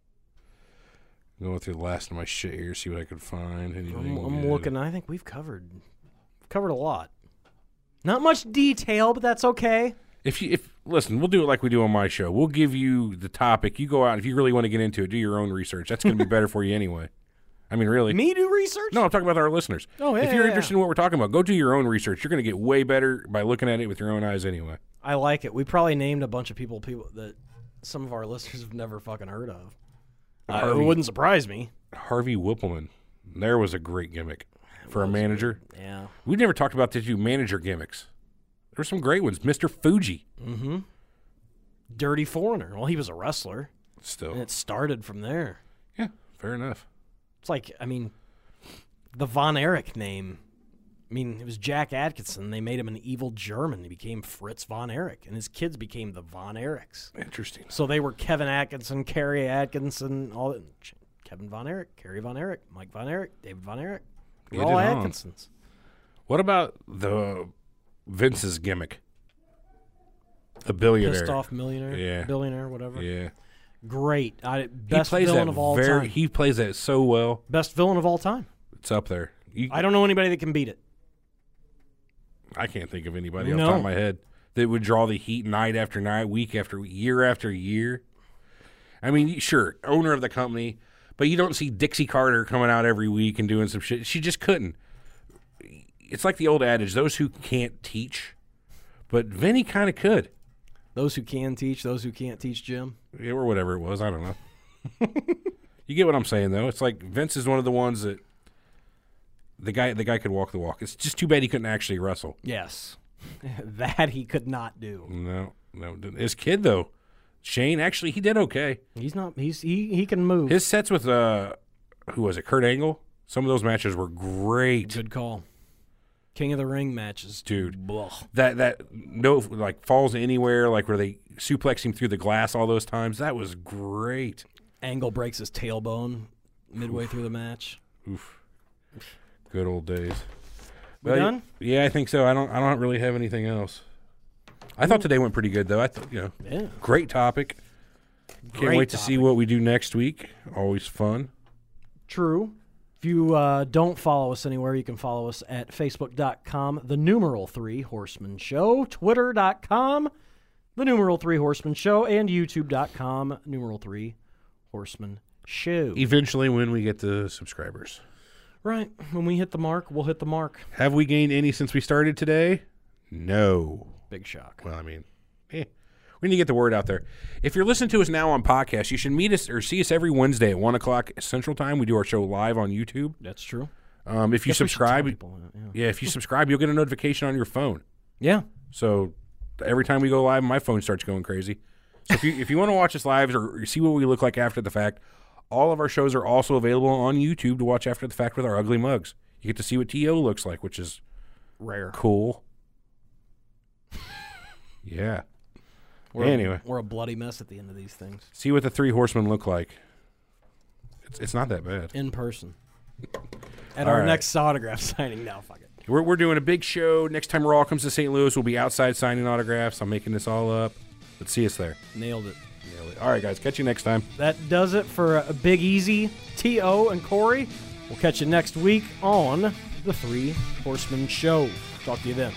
Going through the last of my shit here, see what I could find. I'm, I'm looking. I think we've covered covered a lot. Not much detail, but that's okay. If you if listen, we'll do it like we do on my show. We'll give you the topic. You go out. If you really want to get into it, do your own research. That's going to be better for you anyway. I mean, really. Me do research? No, I'm talking about our listeners. Oh, yeah. If you're yeah, interested yeah. in what we're talking about, go do your own research. You're going to get way better by looking at it with your own eyes anyway. I like it. We probably named a bunch of people people that some of our listeners have never fucking heard of. Uh, it wouldn't surprise me. Harvey Whippleman. There was a great gimmick for a manager. Great. Yeah. We never talked about the two manager gimmicks. There were some great ones. Mister Fuji. Mm-hmm. Dirty Foreigner. Well, he was a wrestler. Still. And it started from there. Yeah, fair enough. It's like, I mean, the Von Erich name. I mean, it was Jack Atkinson. They made him an evil German. He became Fritz Von Erich, and his kids became the Von Erichs. Interesting. So they were Kevin Atkinson, Kerry Atkinson, all Kevin Von Erich, Kerry Von Erich, Mike Von Erich, David Von Erich. They're all Atkinsons. What about the Vince's gimmick? A billionaire. Pissed off millionaire, yeah. billionaire, whatever. Yeah. Great. I, best he plays villain that of all very, time. He plays that so well. Best villain of all time. It's up there. You, I don't know anybody that can beat it. I can't think of anybody off No. the top of my head that would draw the heat night after night, week after week, year after year. I mean, sure, owner of the company, but you don't see Dixie Carter coming out every week and doing some shit. She just couldn't. It's like the old adage, those who can't teach, but Vinny kind of could. Those who can teach, those who can't teach, Jim. Yeah, or whatever it was. I don't know. You get what I'm saying, though. It's like Vince is one of the ones that the guy the guy could walk the walk. It's just too bad he couldn't actually wrestle. Yes. That he could not do. No, no. His kid, though, Shane, actually, he did okay. He's not, he's, he, he can move. His sets with, uh, who was it, Kurt Angle? Some of those matches were great. Good call. King of the Ring matches. Dude. Blah. That, that, no, like, falls anywhere, like where they suplex him through the glass all those times. That was great. Angle breaks his tailbone midway Oof. through the match. Oof. Good old days. We done? Yeah, I think so. I don't. I don't really have anything else. I thought today went pretty good, though. I thought, you know, yeah. Great topic. Can't Great wait to topic. see what we do next week. Always fun. True. If you uh, don't follow us anywhere, you can follow us at facebook dot com, the numeral three Horseman Show, twitter dot com, the numeral three Horseman Show, and youtube dot com, numeral three Horseman Show. Eventually, when we get the subscribers. Right. When we hit the mark, we'll hit the mark. Have we gained any since we started today? No. Big shock. Well, I mean, eh. We need to get the word out there. If you're listening to us now on podcast, you should meet us or see us every Wednesday at one o'clock Central Time. We do our show live on YouTube. That's true. Um, if you Guess we should tell subscribe, people that, yeah. yeah, if you subscribe, you'll get a notification on your phone. Yeah. So every time we go live, my phone starts going crazy. So if you if you want to watch us live or see what we look like after the fact, all of our shows are also available on YouTube to watch after the fact with our ugly mugs. You get to see what T O looks like, which is rare. Cool. Yeah. We're anyway. A, we're a bloody mess at the end of these things. See what the three horsemen look like. It's it's not that bad. In person. At all our right. next autograph signing. Now, fuck it. We're, we're doing a big show. Next time Raw comes to Saint Louis, we'll be outside signing autographs. I'm making this all up. Let's see us there. Nailed it. Nailed it. All right, guys. Catch you next time. That does it for a Big Easy, T O, and Corey. We'll catch you next week on the Three Horsemen Show. Talk to you then.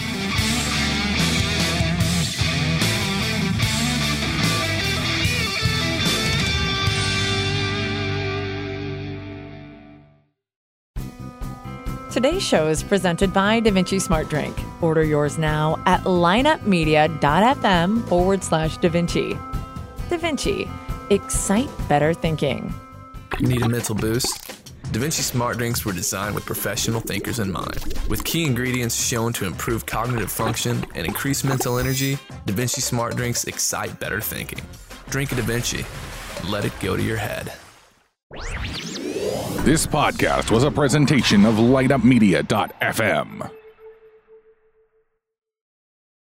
Today's show is presented by DaVinci Smart Drink. Order yours now at lineupmedia.fm forward slash DaVinci. DaVinci. Excite better thinking. Need a mental boost? DaVinci Smart Drinks were designed with professional thinkers in mind. With key ingredients shown to improve cognitive function and increase mental energy, DaVinci Smart Drinks excite better thinking. Drink a DaVinci. Let it go to your head. This podcast was a presentation of light up media dot f m.